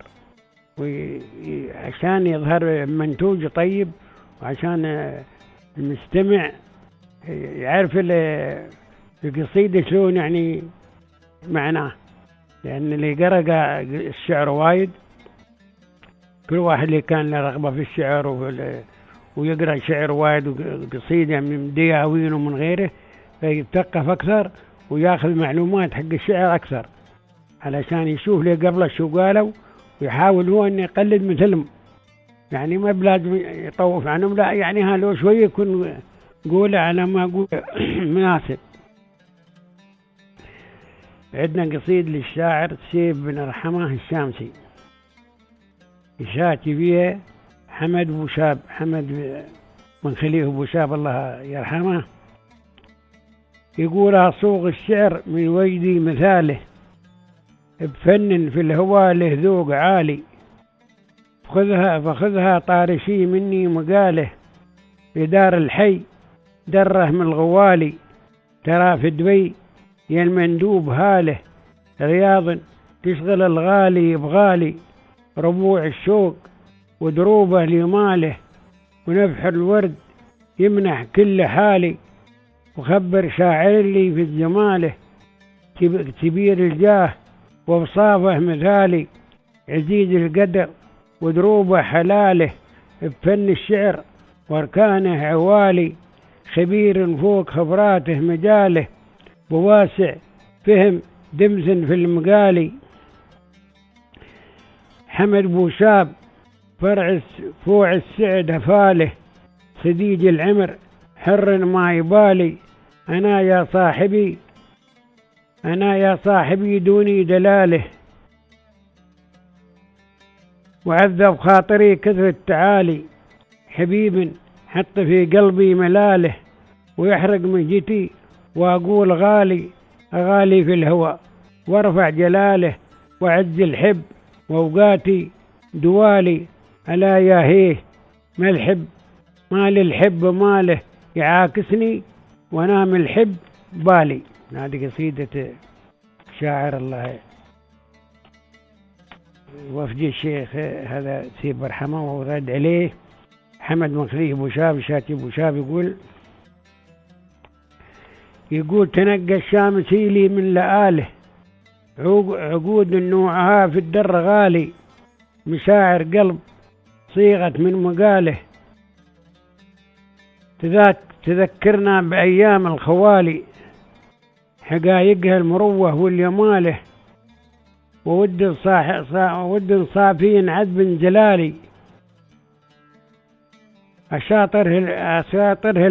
وعشان يظهر منتوج طيب، وعشان المستمع يعرف القصيدة شلون يعني معناه. لأن اللي قرأ الشعر وايد، كل واحد اللي كان له رغبة في الشعر ويقرأ شعر وايد وقصيدة من دياوين ومن غيره، فيتثقف أكثر وياخذ معلومات حق الشعر أكثر، علشان يشوف لي قبل شو قالوا، ويحاول هو أن يقلد مثلهم. يعني ما بلازم يطوف عنهم، لا يعني ها لو شوية يكون قوله على ما أقول مناسب. عندنا قصيد للشاعر سيف بن رحمة الشامسي يشاتي فيها حمد بوشاب، حمد من خليه بوشاب الله يرحمه. يقول أصوغ الشعر من وجدي مثاله، بفن في الهوى له ذوق عالي، فخذها فخذها طارشي مني مقاله، بدار الحي دره من الغوالي، ترى في دبي يا المندوب هاله، رياض تشغل الغالي بغالي، ربوع الشوق ودروبه لماله، ونفح الورد يمنح كل حالي، وخبر شاعر لي في الجماله، كبير الجاه وبصافه مثالي، عزيز القدر ودروبه حلاله، بفن الشعر واركانه عوالي، خبير فوق خبراته مجاله، بواسع فهم دمز في المقالي. حمد بوشاب فرع فوع السعد هفاله، صديج العمر حر ما يبالي، أنا يا صاحبي أنا يا صاحبي دوني دلاله، وعذب خاطري كثر التعالي، حبيب حط في قلبي ملاله، ويحرق مجتي وأقول غالي، أغالي في الهوى وارفع جلاله، وعز الحب وأوقاتي دوالي، ألا يا هيه ما الحب ما للحب ماله، يعاكسني ونام الحب بالي. هذه قصيدة شاعر الله وفد الشيخ هذا سيب رحمه، ورد عليه حمد مخليه بوشاب شاتي بوشاب. يقول يقول تنقى الشامسي لي من لآله، عقود النوعها في الدر غالي، مشاعر قلب صيغت من مقاله، تذكرنا بأيام الخوالي، حقايقها المروة واليماله، وود صاح ود صافين عذب جلالي، أشاطره أشاطره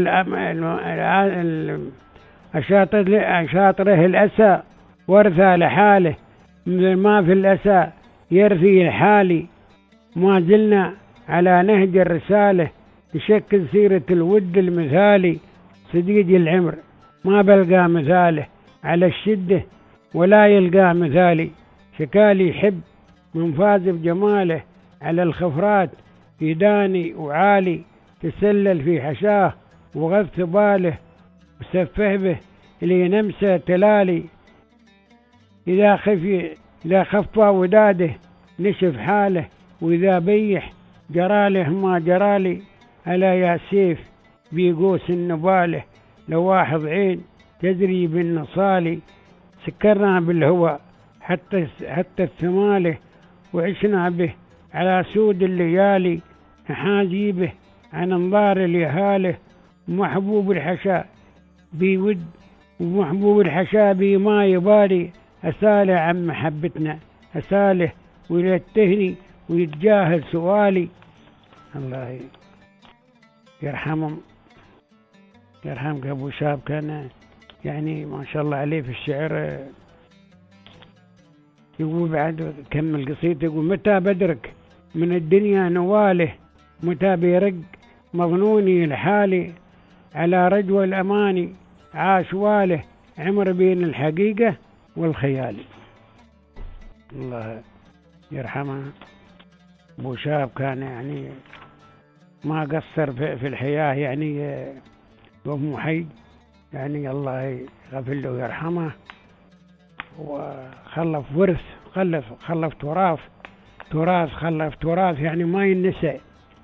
أشاطره الأسى ورثى لحاله، مثل ما في الأسى يرثي الحالي، ما زلنا على نهج الرسالة، تشكل سيرة الود المثالي، صديق العمر ما بلقى مثاله، على الشدة ولا يلقى مثالي، شكالي حب من فاز بجماله، على الخفرات يداني وعالي، تسلل في حشاه وغث باله، وسفه به اللي نمسه تلالي، إذا خفي إذا خفى وداده نشف حاله، وإذا بيح جراله ما جرالي، ألا يا سيف بيقوس النباله، لواحظ عين تجري بالنصالي، سكرنا بالهوى حتى حتى الثماله، وعشنا به على سود الليالي، نحازي به عن انظار اليهاله، ومحبوب الحشا بيود ومحبوب الحشا بي ما يبالي، أساله عن محبتنا أساله ويلتهني ويتجاهل سؤالي. الله يرحمهم يرحمك أبو شاب، كان يعني ما شاء الله عليه في الشعر. يقول بعد كمل قصيدته، يقول متى بدرك من الدنيا نواله، متى بيرق مظنوني لحالي، على رجوى الأماني عاش واله، عمر بين الحقيقة والخيال. الله يرحمه أبو شاب، كان يعني ما قصر في الحياة، يعني يوم حي يعني الله يغفر له ويرحمه، وخلف ورث خلف خلف تراث تراث خلف تراث يعني ما ينسى،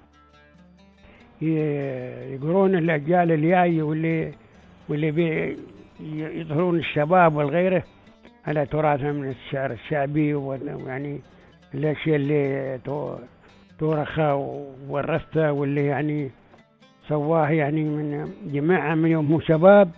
يقرون الأجيال الجاية واللي واللي يظهرون الشباب والغيره على تراثنا من الشعر الشعبي، ويعني الأشياء اللي تورخها وورثتها، واللي يعني سواه يعني من جماعة من يوم شباب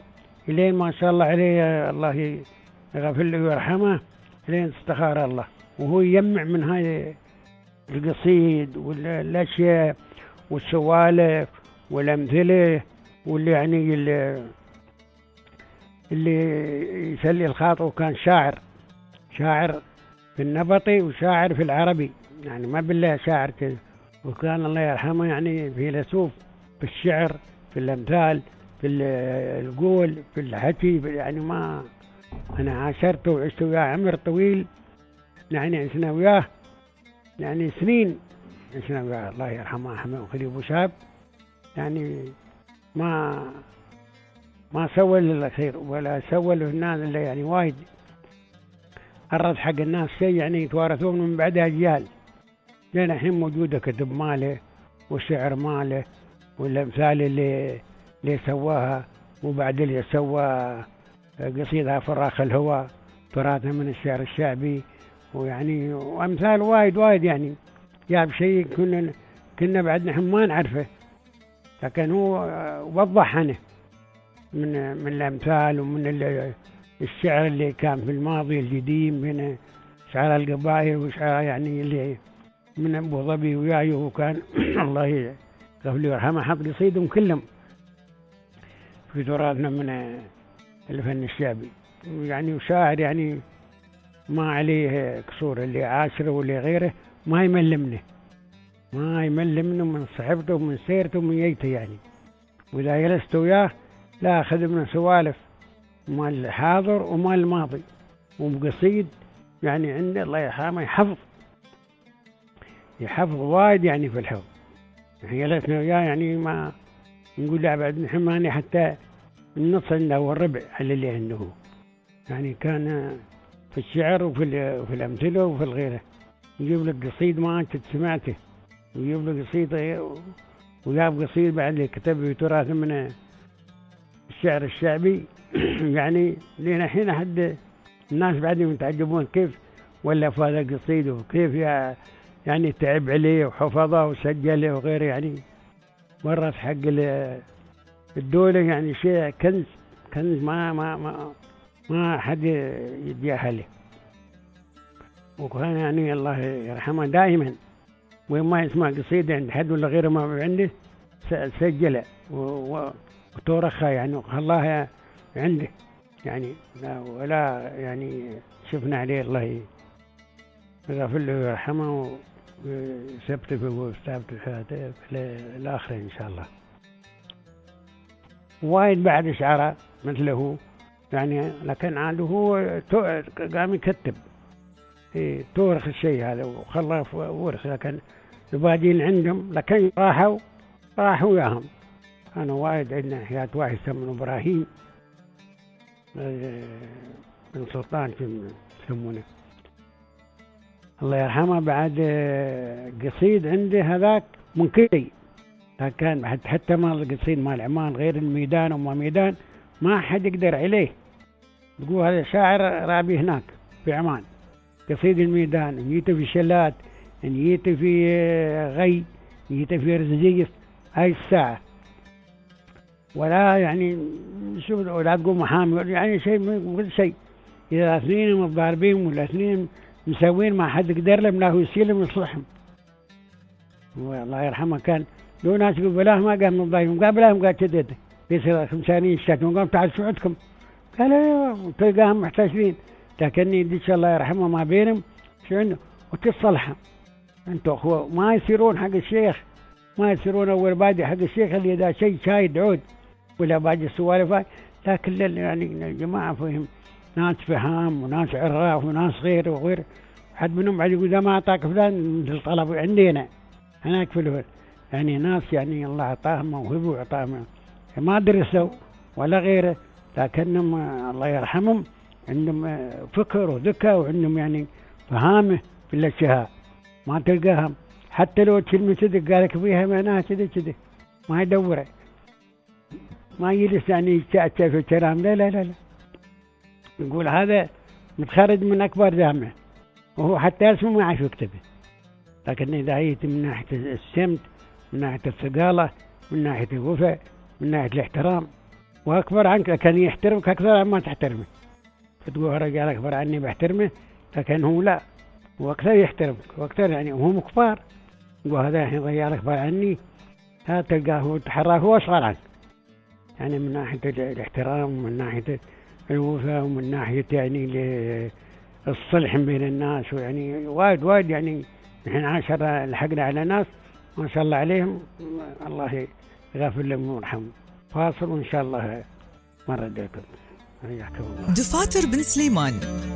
لين ما شاء الله عليه الله يغفر له ويرحمه، لين استخار الله وهو يجمع من هاي القصيد والأشياء والسوالف والأمثلة، واللي يعني اللي, اللي يسلي الخاطر. كان شاعر شاعر في النبطي وشاعر في العربي، يعني ما بالله شاعر كذا. وكان الله يرحمه يعني فيلسوف في الشعر، في الأمثال، في القول، في الحكي. يعني ما أنا عاشرته وعشت وياه عمر طويل، يعني عشنا وياه يعني سنين، عشنا وياه الله يرحمه أحمد وخليل أبو شاب. يعني ما ما سوى له خير ولا سوى له الناس اللي يعني وايد عرض حق الناس شيء يعني يتوارثون من بعد أجيال. لين الحين موجودة كتب ماله والشعر ماله والأمثال اللي اللي سواها، وبعد اللي سوى قصيدة فراخ الهوى تراثها من الشعر الشعبي، ويعني وأمثال وايد وايد. يعني جاب شيء كنا كنا بعد نحن ما نعرفه، لكن هو وضح عنه من من الأمثال ومن الشعر اللي كان في الماضي القديم، من شعر القبائل وشعر يعني اللي من أبو ظبي وياي. وكان الله يغفر له ويرحمه حط قصيدهم كلهم في تراثنا من الفن الشعبي. يعني وشاعر يعني ما عليه كسور، اللي عاشره واللي غيره ما يملمنه ما يملمنه من صحبته ومن سيرته ومن ييته يعني. وإذا جلست وياه لا أخذ من سوالف مال الحاضر ومال الماضي وبقصيد. يعني عنده الله يرحمه يحفظ يحفظ وايد يعني في الحفظ. يعني جلسنا وياه يعني ما نقول لا بعد نحماني حتى النص عنده والربع على اللي عنده. يعني كان في الشعر وفي وفي الأمثلة وفي الغيره يجيب لك قصيد ما أنت سمعته، ويجيب لك قصيد وجاب قصيد بعد اللي كتب تراث من الشعر الشعبي. يعني لين الحين حد الناس بعدهم يتعجبون كيف ولف هذا القصيد وكيف يعني تعب عليه وحفظه وسجله وغيره. يعني ورث حق الدولة يعني شيء كنز كنز ما ما ما ما حد يتجاهله. وكان يعني الله يرحمه دائما وين ما يسمع قصيدة عند حد ولا غيره ما عنده سجله وتورخها يعني وخلاها عنده. يعني لا ولا يعني شفنا عليه الله يغفر له ويرحمه ويثبته وثابت الحياة في الآخرة إن شاء الله. وايد بعد شعره مثله يعني، لكن عنده هو قام يكتب تورخ الشيء هذا وخلاه ورث. لكن الباقيين عندهم لكن راحوا راحوا وياهم. أنا وايد عندنا حياة واحد يسمونه إبراهيم بن سلطان يسمونه الله يرحمه. بعد قصيد عنده هذاك من كذي، لكن حتى ما القصيد مال عمان غير الميدان وما ميدان ما حد يقدر عليه. تقول هذا شاعر رابي هناك في عمان قصيد الميدان، نيته في شلات، نيته في غي، نيته في رزيف هاي الساعة. ولا يعني شوف ولا تقول محامي يعني شيء من شيء. إذا اثنين متضاربين ولا اثنين مسوين ما حد يقدر لهم لا هو يسيلهم ويصلحهم. والله يرحمه كان لو ناس يقول بلاه ما قام من ضايهم قال بلاهم قال كذا بيصير خمسانين شاتون قام تعال شو عندكم؟ قال ايوه تلقاهم محتاجين. لكني ان شاء الله يرحمه ما بينهم شو عنده وتصلحهم. انتوا اخوه ما يصيرون حق الشيخ، ما يصيرون اول بادي حق الشيخ اللي اذا شيء شايد عود ولا باقي السوالف. لكن يعني يا جماعه فهم ناس فهام وناس عراف وناس غير وغير. حد منهم بعد يقول اذا ما اعطاك فلان مثل طلب عندنا هناك في الهول. يعني ناس يعني الله اعطاهم موهبه واعطاهم ما درسوا ولا غيره، لكنهم الله يرحمهم عندهم فكر وذكاء وعندهم يعني فهامه في الاشياء ما تلقاهم. حتى لو كلمه صدق قالك فيها معناها كذا كذا ما يدوره، ما يجلس يعني يتشعشع في الكلام. لا لا لا لا يقول هذا متخرج من اكبر جامعه وهو حتى اسمه ما يعرف يكتبه. لكن اذا جيت من ناحيه السمت، من ناحيه الثقاله، من ناحيه الوفاء، من ناحيه الاحترام وأكبر عنك، لكن يحترمك أكثر ما تحترمه. فتقول رجال أكبر عني بحترمه، لكن هو لا، هو أكثر يحترمك وأكثر يعني وهم كبار. يقول هذا الحين رجال أكبر عني، هذا تلقاه هو تحراه هو أصغر عنك، يعني من ناحية الاحترام ومن ناحية الوفاء ومن ناحية يعني الصلح بين الناس، ويعني وايد وايد يعني نحن عاشر لحقنا على ناس ما شاء الله عليهم، الله يغفر لهم ويرحمهم. فاصل وإن شاء الله مرة لكم. حياكم الله. دفاتر بن سليمان.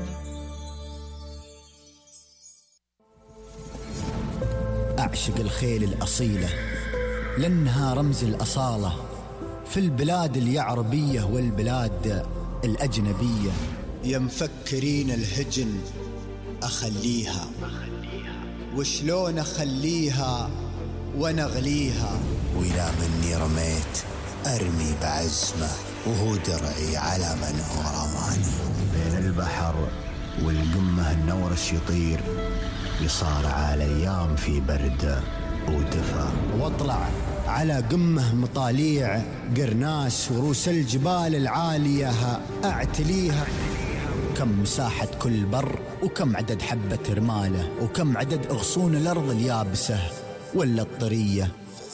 أعشق الخيل الأصيلة لأنها رمز الأصالة في البلاد اليعربية والبلاد الأجنبية. يا مفكرين الهجن أخليها، وشلون أخليها ونغليها، وإذا مني رميت أرمي بعزمه، وهو درعي على من هو رماني. بين البحر والقمة النورش يطير، يصارع الأيام في برد ودفا، واطلع على قمة مطاليع قرناس، وروس الجبال العالية أعتليها. كم مساحة كل بر، وكم عدد حبة رماله، وكم عدد أغصون الأرض اليابسة ولا الطرية.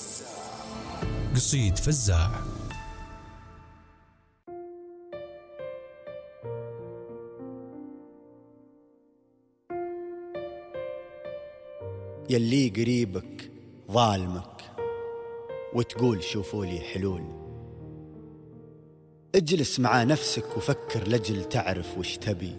قصيد فزاع. يلي قريبك ظالمك وتقول شوفوا لي حلول، اجلس مع نفسك وفكر لجل تعرف وش تبي.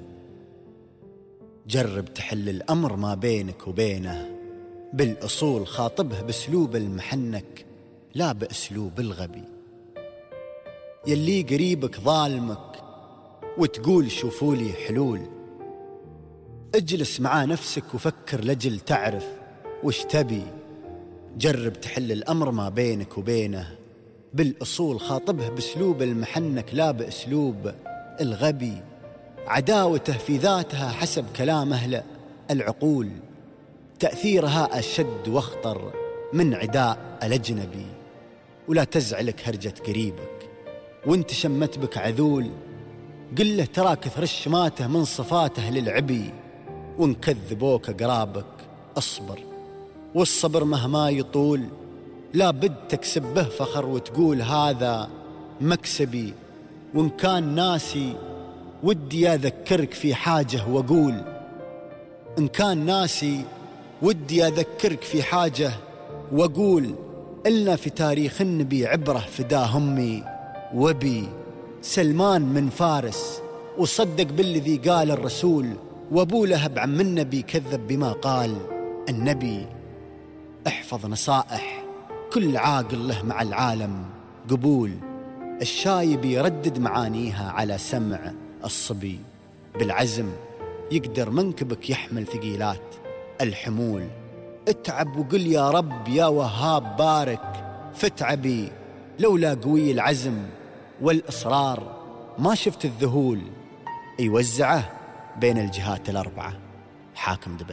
جرب تحل الأمر ما بينك وبينه بالأصول، خاطبه بأسلوب المحنك لا بأسلوب الغبي. يلي قريبك ظالمك وتقول شوفوا لي حلول، اجلس مع نفسك وفكر لجل تعرف وش تبي. جرب تحل الأمر ما بينك وبينه بالأصول، خاطبه بأسلوب المحنك لا بأسلوب الغبي. عداوته في ذاتها حسب كلام أهل العقول، تأثيرها أشد واخطر من عداء الأجنبي. ولا تزعلك هرجة قريبك وانت شمت بك عذول، قل له ترى كثر الشماته من صفاته للعبي. وان كذبوك قرابك اصبر، والصبر مهما يطول لا بد تكسب به فخر وتقول هذا مكسبي. وان كان ناسي ودي أذكرك في حاجة وأقول، إن كان ناسي ودي أذكرك في حاجة وأقول، إلنا في تاريخ النبي عبرة فداه أمي وبي. سلمان من فارس وصدق بالذي قال الرسول، وأبو لهب عم النبي كذب بما قال النبي. احفظ نصائح كل عاقل له مع العالم قبول، الشايب يردد معانيها على سمع الصبي. بالعزم يقدر منكبك يحمل ثقيلات الحمول. اتعب وقل يا رب يا وهاب بارك فتعبي، لولا قوي العزم والإصرار ما شفت الذهول. يوزعه بين الجهات الأربعة حاكم دبي.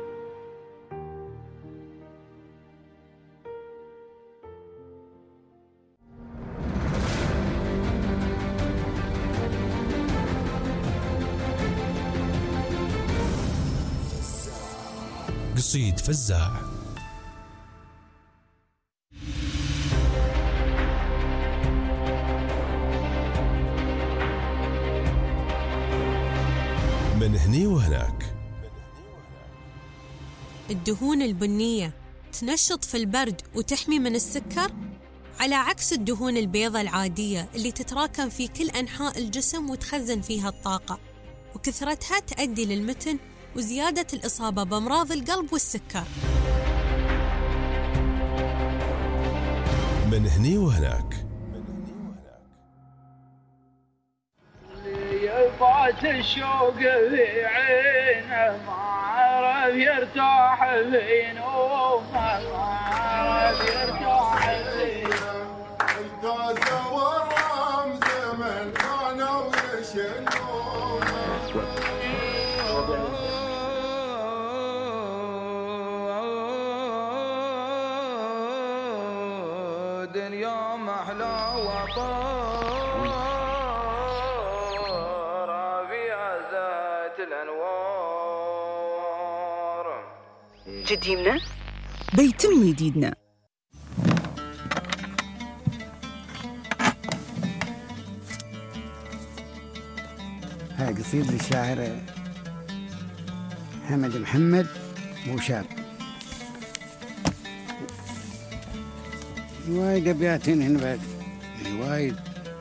قصيد فزاع. من هني وهناك. الدهون البنية تنشط في البرد وتحمي من السكر، على عكس الدهون البيضاء العادية اللي تتراكم في كل أنحاء الجسم وتخزن فيها الطاقة، وكثرتها تؤدي للمتن وزيادة الإصابة بأمراض القلب والسكر. من هني وهناك. يبعث الشوق في عينه ما عرف يرتاح فينه، ما عرف يرتاح فينه. الكاسة والرمز من كانوا يشنون، دنيا محلى وطن الأنوار. جديدنا بيتم جديدنا. هاي قصيدة للشاعر حمد محمد موشاب. وايد أبيات هنا بعد وايد.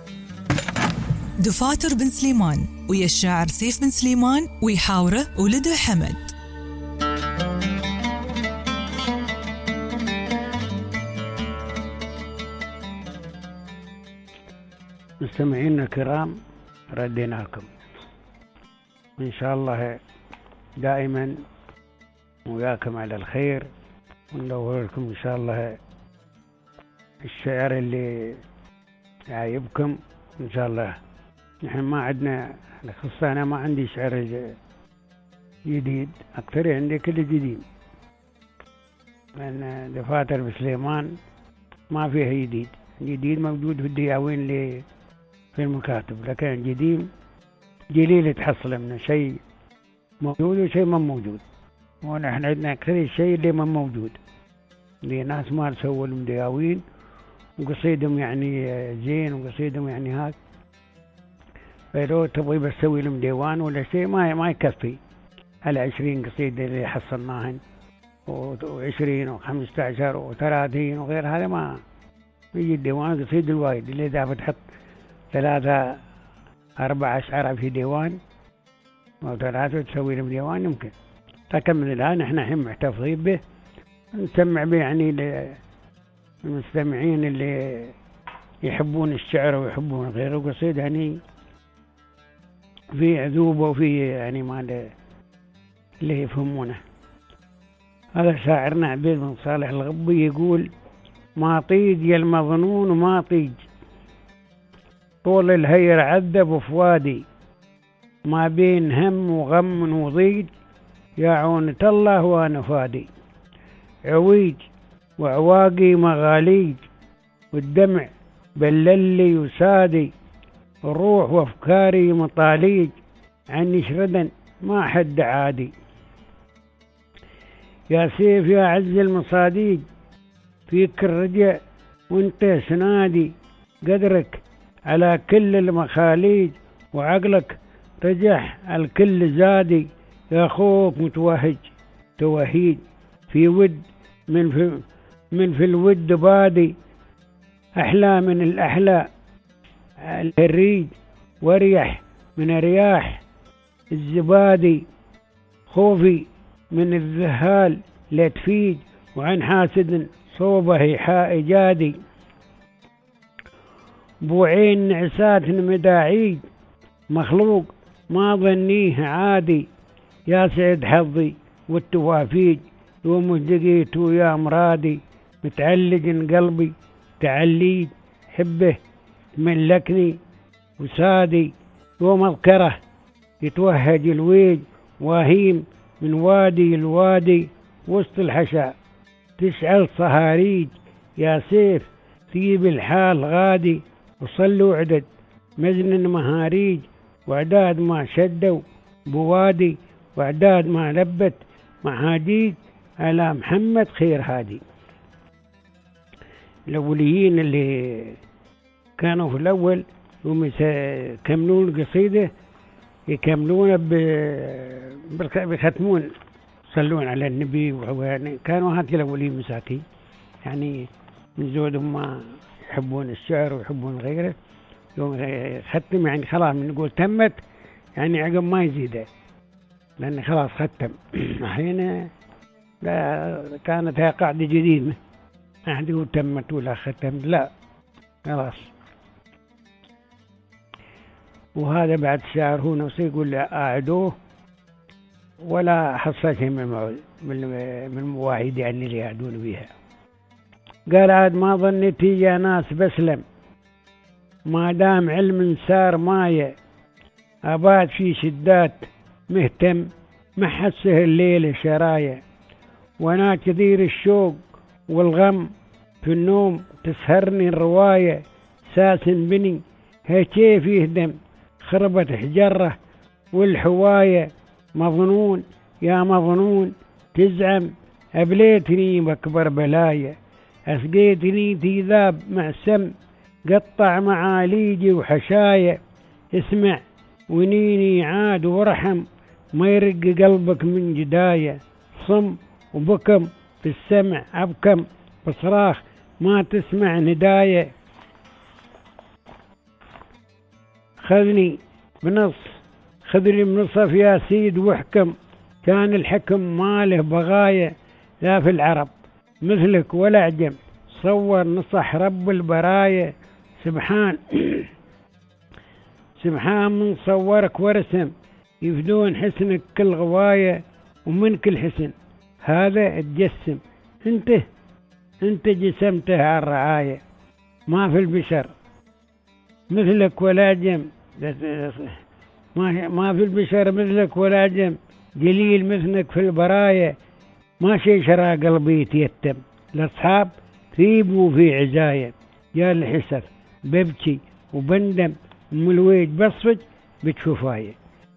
دفاتر بن سليمان ويا الشاعر سيف بن سليمان ويحاوره ولده حمد. مستمعينا الكرام، ردينا لكم إن شاء الله دائما وياكم على الخير، وندور لكم إن شاء الله الشعر اللي يعجبكم إن شاء الله. نحن ما عندنا، خصوصا أنا ما عندي شعر جديد، أكثر عندي كل جديد، لأن دفاتر بسليمان ما فيها جديد. جديد موجود في الدياوين اللي في المكاتب، لكن جديد جليل تحصل منه شيء موجود وشيء ما موجود، ونحن عندنا أكثر الشيء اللي ما موجود، اللي ناس ما سووا لهم دياوين وقصيدهم يعني زين وقصيدهم يعني هاك، فلو تبغي بس تسوي لهم ديوان ولا شيء ما ما يكفي على عشرين قصيدة اللي حصلناهن وعشرين وخمسة عشر وثلاثين وغير هذا، ما يجي الديوان قصيد الوايد اللي إذا بتحط ثلاثة أربعة أشعار في ديوان أو ثلاثة تسوي لهم ديوان يمكن. لكن من الآن إحنا الحين محتفظين به، نسمع به يعني للمستمعين اللي يحبون الشعر ويحبون غيره. قصيد يعني في عذوبة وفي يعني ما اللي يفهمونه. هذا شاعرنا عبيد بن صالح الغبي يقول: ما طيج يا المظنون وما طيج، طول الهير عذب فوادي، ما بين هم وغم وضيج، يا عونة الله وانا فادي، عويج وعواقي مغاليج، والدمع بللي وسادي، الروح وافكاري مطاليج، عني شردا ما حد عادي، يا سيف يا عز المصاديج، فيك الرجع وانت سنادي، قدرك على كل المخاليج، وعقلك رجح الكل زادي، يا خوك متوهج توهيج، في ود من في من في الود بادي، أحلى من الأحلى الريج، وريح من رياح الزبادي، خوفي من الذهال لا تفيج، وعن حاسد صوبه حاء جادي، بوعين نعسات مداعيج، مخلوق ما ظنيه عادي، يا سعد حظي والتوافيج، يوم لقيت يا مرادي، متعلق قلبي تعليج، حبه ملكني وسادي، يوم اذكره يتوهج الويج، واهيم من وادي الوادي، وسط الحشا تسعل صهاريج، يا سيف ثيب الحال غادي، وصلوا عدد مزن مهاريج، واعداد ما شدوا بوادي، واعداد ما لبت محاجيج، على محمد خير هادي. الأوليين اللي كانوا في الأول هم يكملون القصيدة يكملون بختمون يصلون على النبي، ويعني كانوا هاتي الأولين مساكين، يعني من زودهم ما يحبون الشعر ويحبون غيره، يوم ختم يعني خلاص نقول تمت، يعني عقب ما يزيده لأن خلاص ختم. الحين كانت هي قاعدة جديدة، أحد يقول تمت ولا ختم، لا خلاص. وهذا بعد الشاعر هو نفسه يقول أعدوه ولا حصل شيء من المواعيد يعني اللي يعدون بها. قال عاد ما ظنيت يا ناس بسلم، ما دام علم سار مايا، أباد في شدات مهتم محسه الليل شرايا، وانا كثير الشوق والغم في النوم تسهرني الرواية، ساس بني هي كيف يهدم خربت حجره والحواية، مظنون يا مظنون تزعم أبليتني بأكبر بلايا، أسقيتني تيذاب مع سم قطع معاليجي وحشايا. اسمع ونيني عاد ورحم ما يرق قلبك من جدايا، صم وبكم في السمع أبكم بصراخ ما تسمع ندايا. خذني بنص خذني بنصف يا سيد واحكم، كان الحكم ماله بغاية، لا في العرب مثلك ولا عجم صور نصح رب البرايا. سبحان سبحان من صورك ورسم يفدون حسنك كل غواية، ومنك الحسن هذا اتجسم انت انت جسمته على الرعاية. ما في البشر مثلك ولا جم ما ما في البشر مثلك ولا جم جليل مثلك في البرايا. ما شي شرى قلبي يتيتم الاصحاب ثيبوا في عزايا. يا الحسر ببكي وبندم ام الويج بصفج بتشوفايا.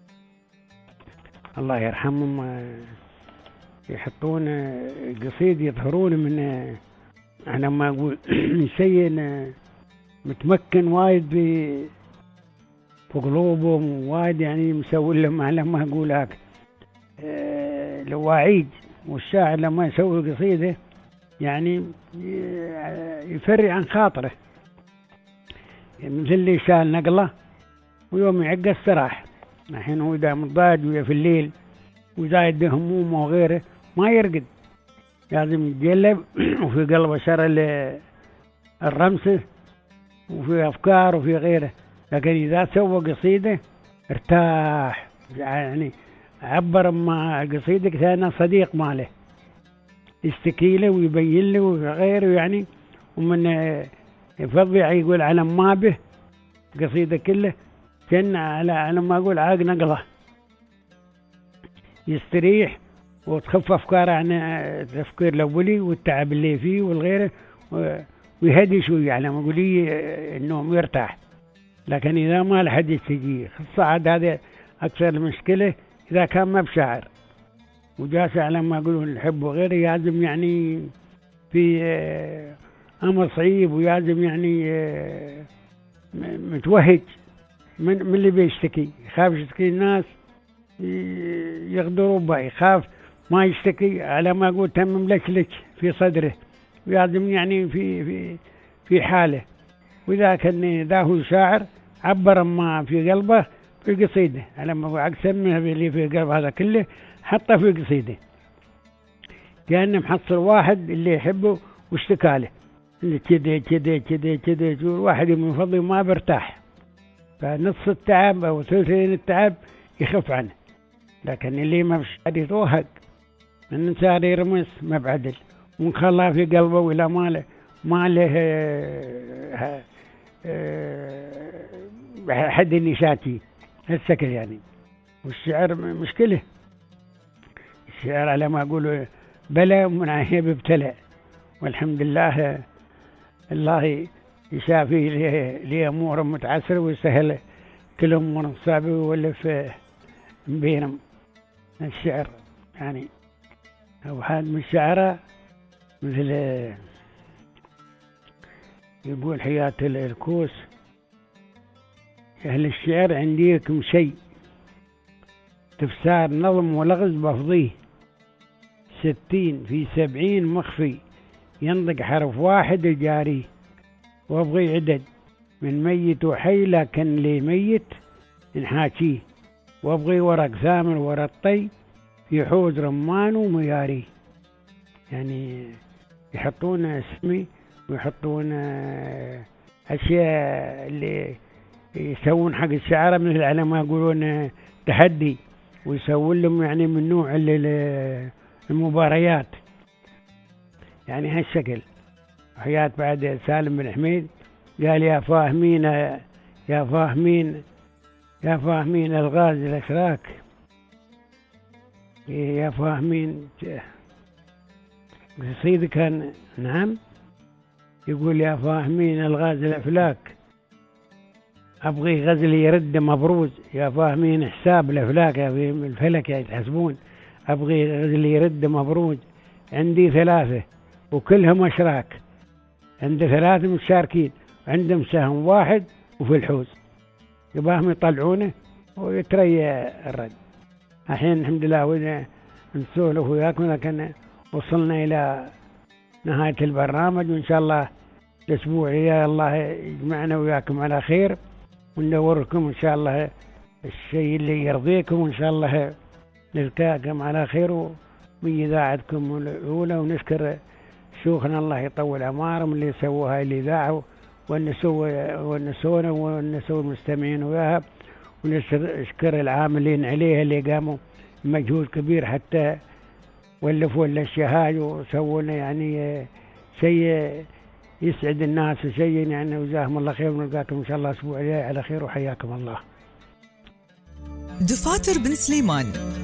الله يرحمهم يحطون قصيد يظهرون من انا ما اقول شيء متمكن وايد في قلوبهم وايد، يعني مسوي لهم على ما اقول هاك أه لواعيد. والشاعر لما يسوي قصيده يعني يفري عن خاطره، يعني مثل اللي شال نقله ويوم يعقى السراح. الحين هو اذا متضايق ويا في الليل وزايد همومه وغيره ما يرقد، لازم يتجلب وفي قلبه شر الرمسه وفي افكار وفي غيره. لكن اذا سوى قصيده ارتاح، يعني عبر مع قصيدة كأنه صديق ماله يشتكي له ويبين له وغيره، يعني ومن يفضي يقول على ما به قصيدة كله كان على على ما أقول عاق نقله يستريح وتخف أفكاره عن التفكير الأولي والتعب اللي فيه والغيره، ويهدي شوي على ما أقول إنه يرتاح. لكن إذا ما لحد يستجيه الصعد هذا أكثر المشكلة. إذا كان ما بشاعر وجالس على ما يقولون الحب وغيره يلزم يعني في أمر صعيب، ويلزم يعني متوهج من, من اللي بيشتكي، يخاف يشتكي الناس يغدروا به، يخاف ما يشتكي على ما يقول تمم لك لك في صدره، ويلزم يعني في في في حاله. وإذا كان ذا هو شاعر عبر ما في قلبه في قصيدة على ما أقسم من اللي في قلب هذا كله حطه في قصيدة، كأنه محصل واحد اللي يحبه واشتكى له اللي كده كده كده كده. واحد من فضله ما برتاح، فنص التعب أو ثلثين التعب يخف عنه. لكن اللي ما مش قادر يتوهق من إنسان يرمس ما بعدل ونخلاه في قلبه ولا ماله ما له حد النشاتي هالشكل يعني. والشعر مشكلة، الشعر على ما أقول بلا من عيب ابتلى، والحمد لله الله يشافي لي أمور متعسرة ويسهل كل أمور صعبة ويولف بينهم. الشعر يعني واحد من الشعراء مثل يقول حياة الكوس أهل الشعر عنديكم شيء تفسار نظم ولغز بفضيه، ستين في سبعين مخفي ينطق حرف واحد الجاري، وابغي عدد من ميت وحي لكن لي ميت نحاكيه، وابغي ورق ثامر ورا الطي في حوز رمان ومياري. يعني يحطون اسمي ويحطون أشياء اللي يسوون حق الشعراء مثل على ما يقولون تحدي، ويسوون لهم يعني من نوع المباريات يعني هالشكل. حياة بعد سالم بن حميد قال يا فاهمين يا فاهمين يا فاهمين الغاز الأشراك، يا فاهمين قصيدة كان نعم يقول يا فاهمين الغاز الأفلاك أبغي غزل يرد مبروز، يا فاهمين حساب الأفلاك يا في الفلك يا يتحسبون. أبغي غزل يرد مبروز، عندي ثلاثة وكلهم أشراك، عندي ثلاثة مشاركين عندهم سهم واحد وفي الحوز، يباهم يطلعونه ويتري الرد. الحين الحمد لله وإذا نسولف وياكم، لكن وصلنا إلى نهاية البرنامج، وإن شاء الله الأسبوع الجاي الله يجمعنا وياكم على خير، وندوركم إن شاء الله الشيء اللي يرضيكم، وإن شاء الله نلقاكم على خير من إذاعتكم الأولى. ونشكر شيوخنا الله يطول أعمارهم اللي سووا هاي الإذاعة، والنسوة والنسونا والنسوة المستمعين وياها، ونشكر العاملين عليها اللي قاموا مجهود كبير حتى ولفوا الأشياء هاي وسووا يعني شيء يسعد الناس وشيء يعني وجزاهم الله خير. ونلقاكم إن شاء الله الأسبوع الجاي على خير، وحياكم الله. دفاتر بن سليمان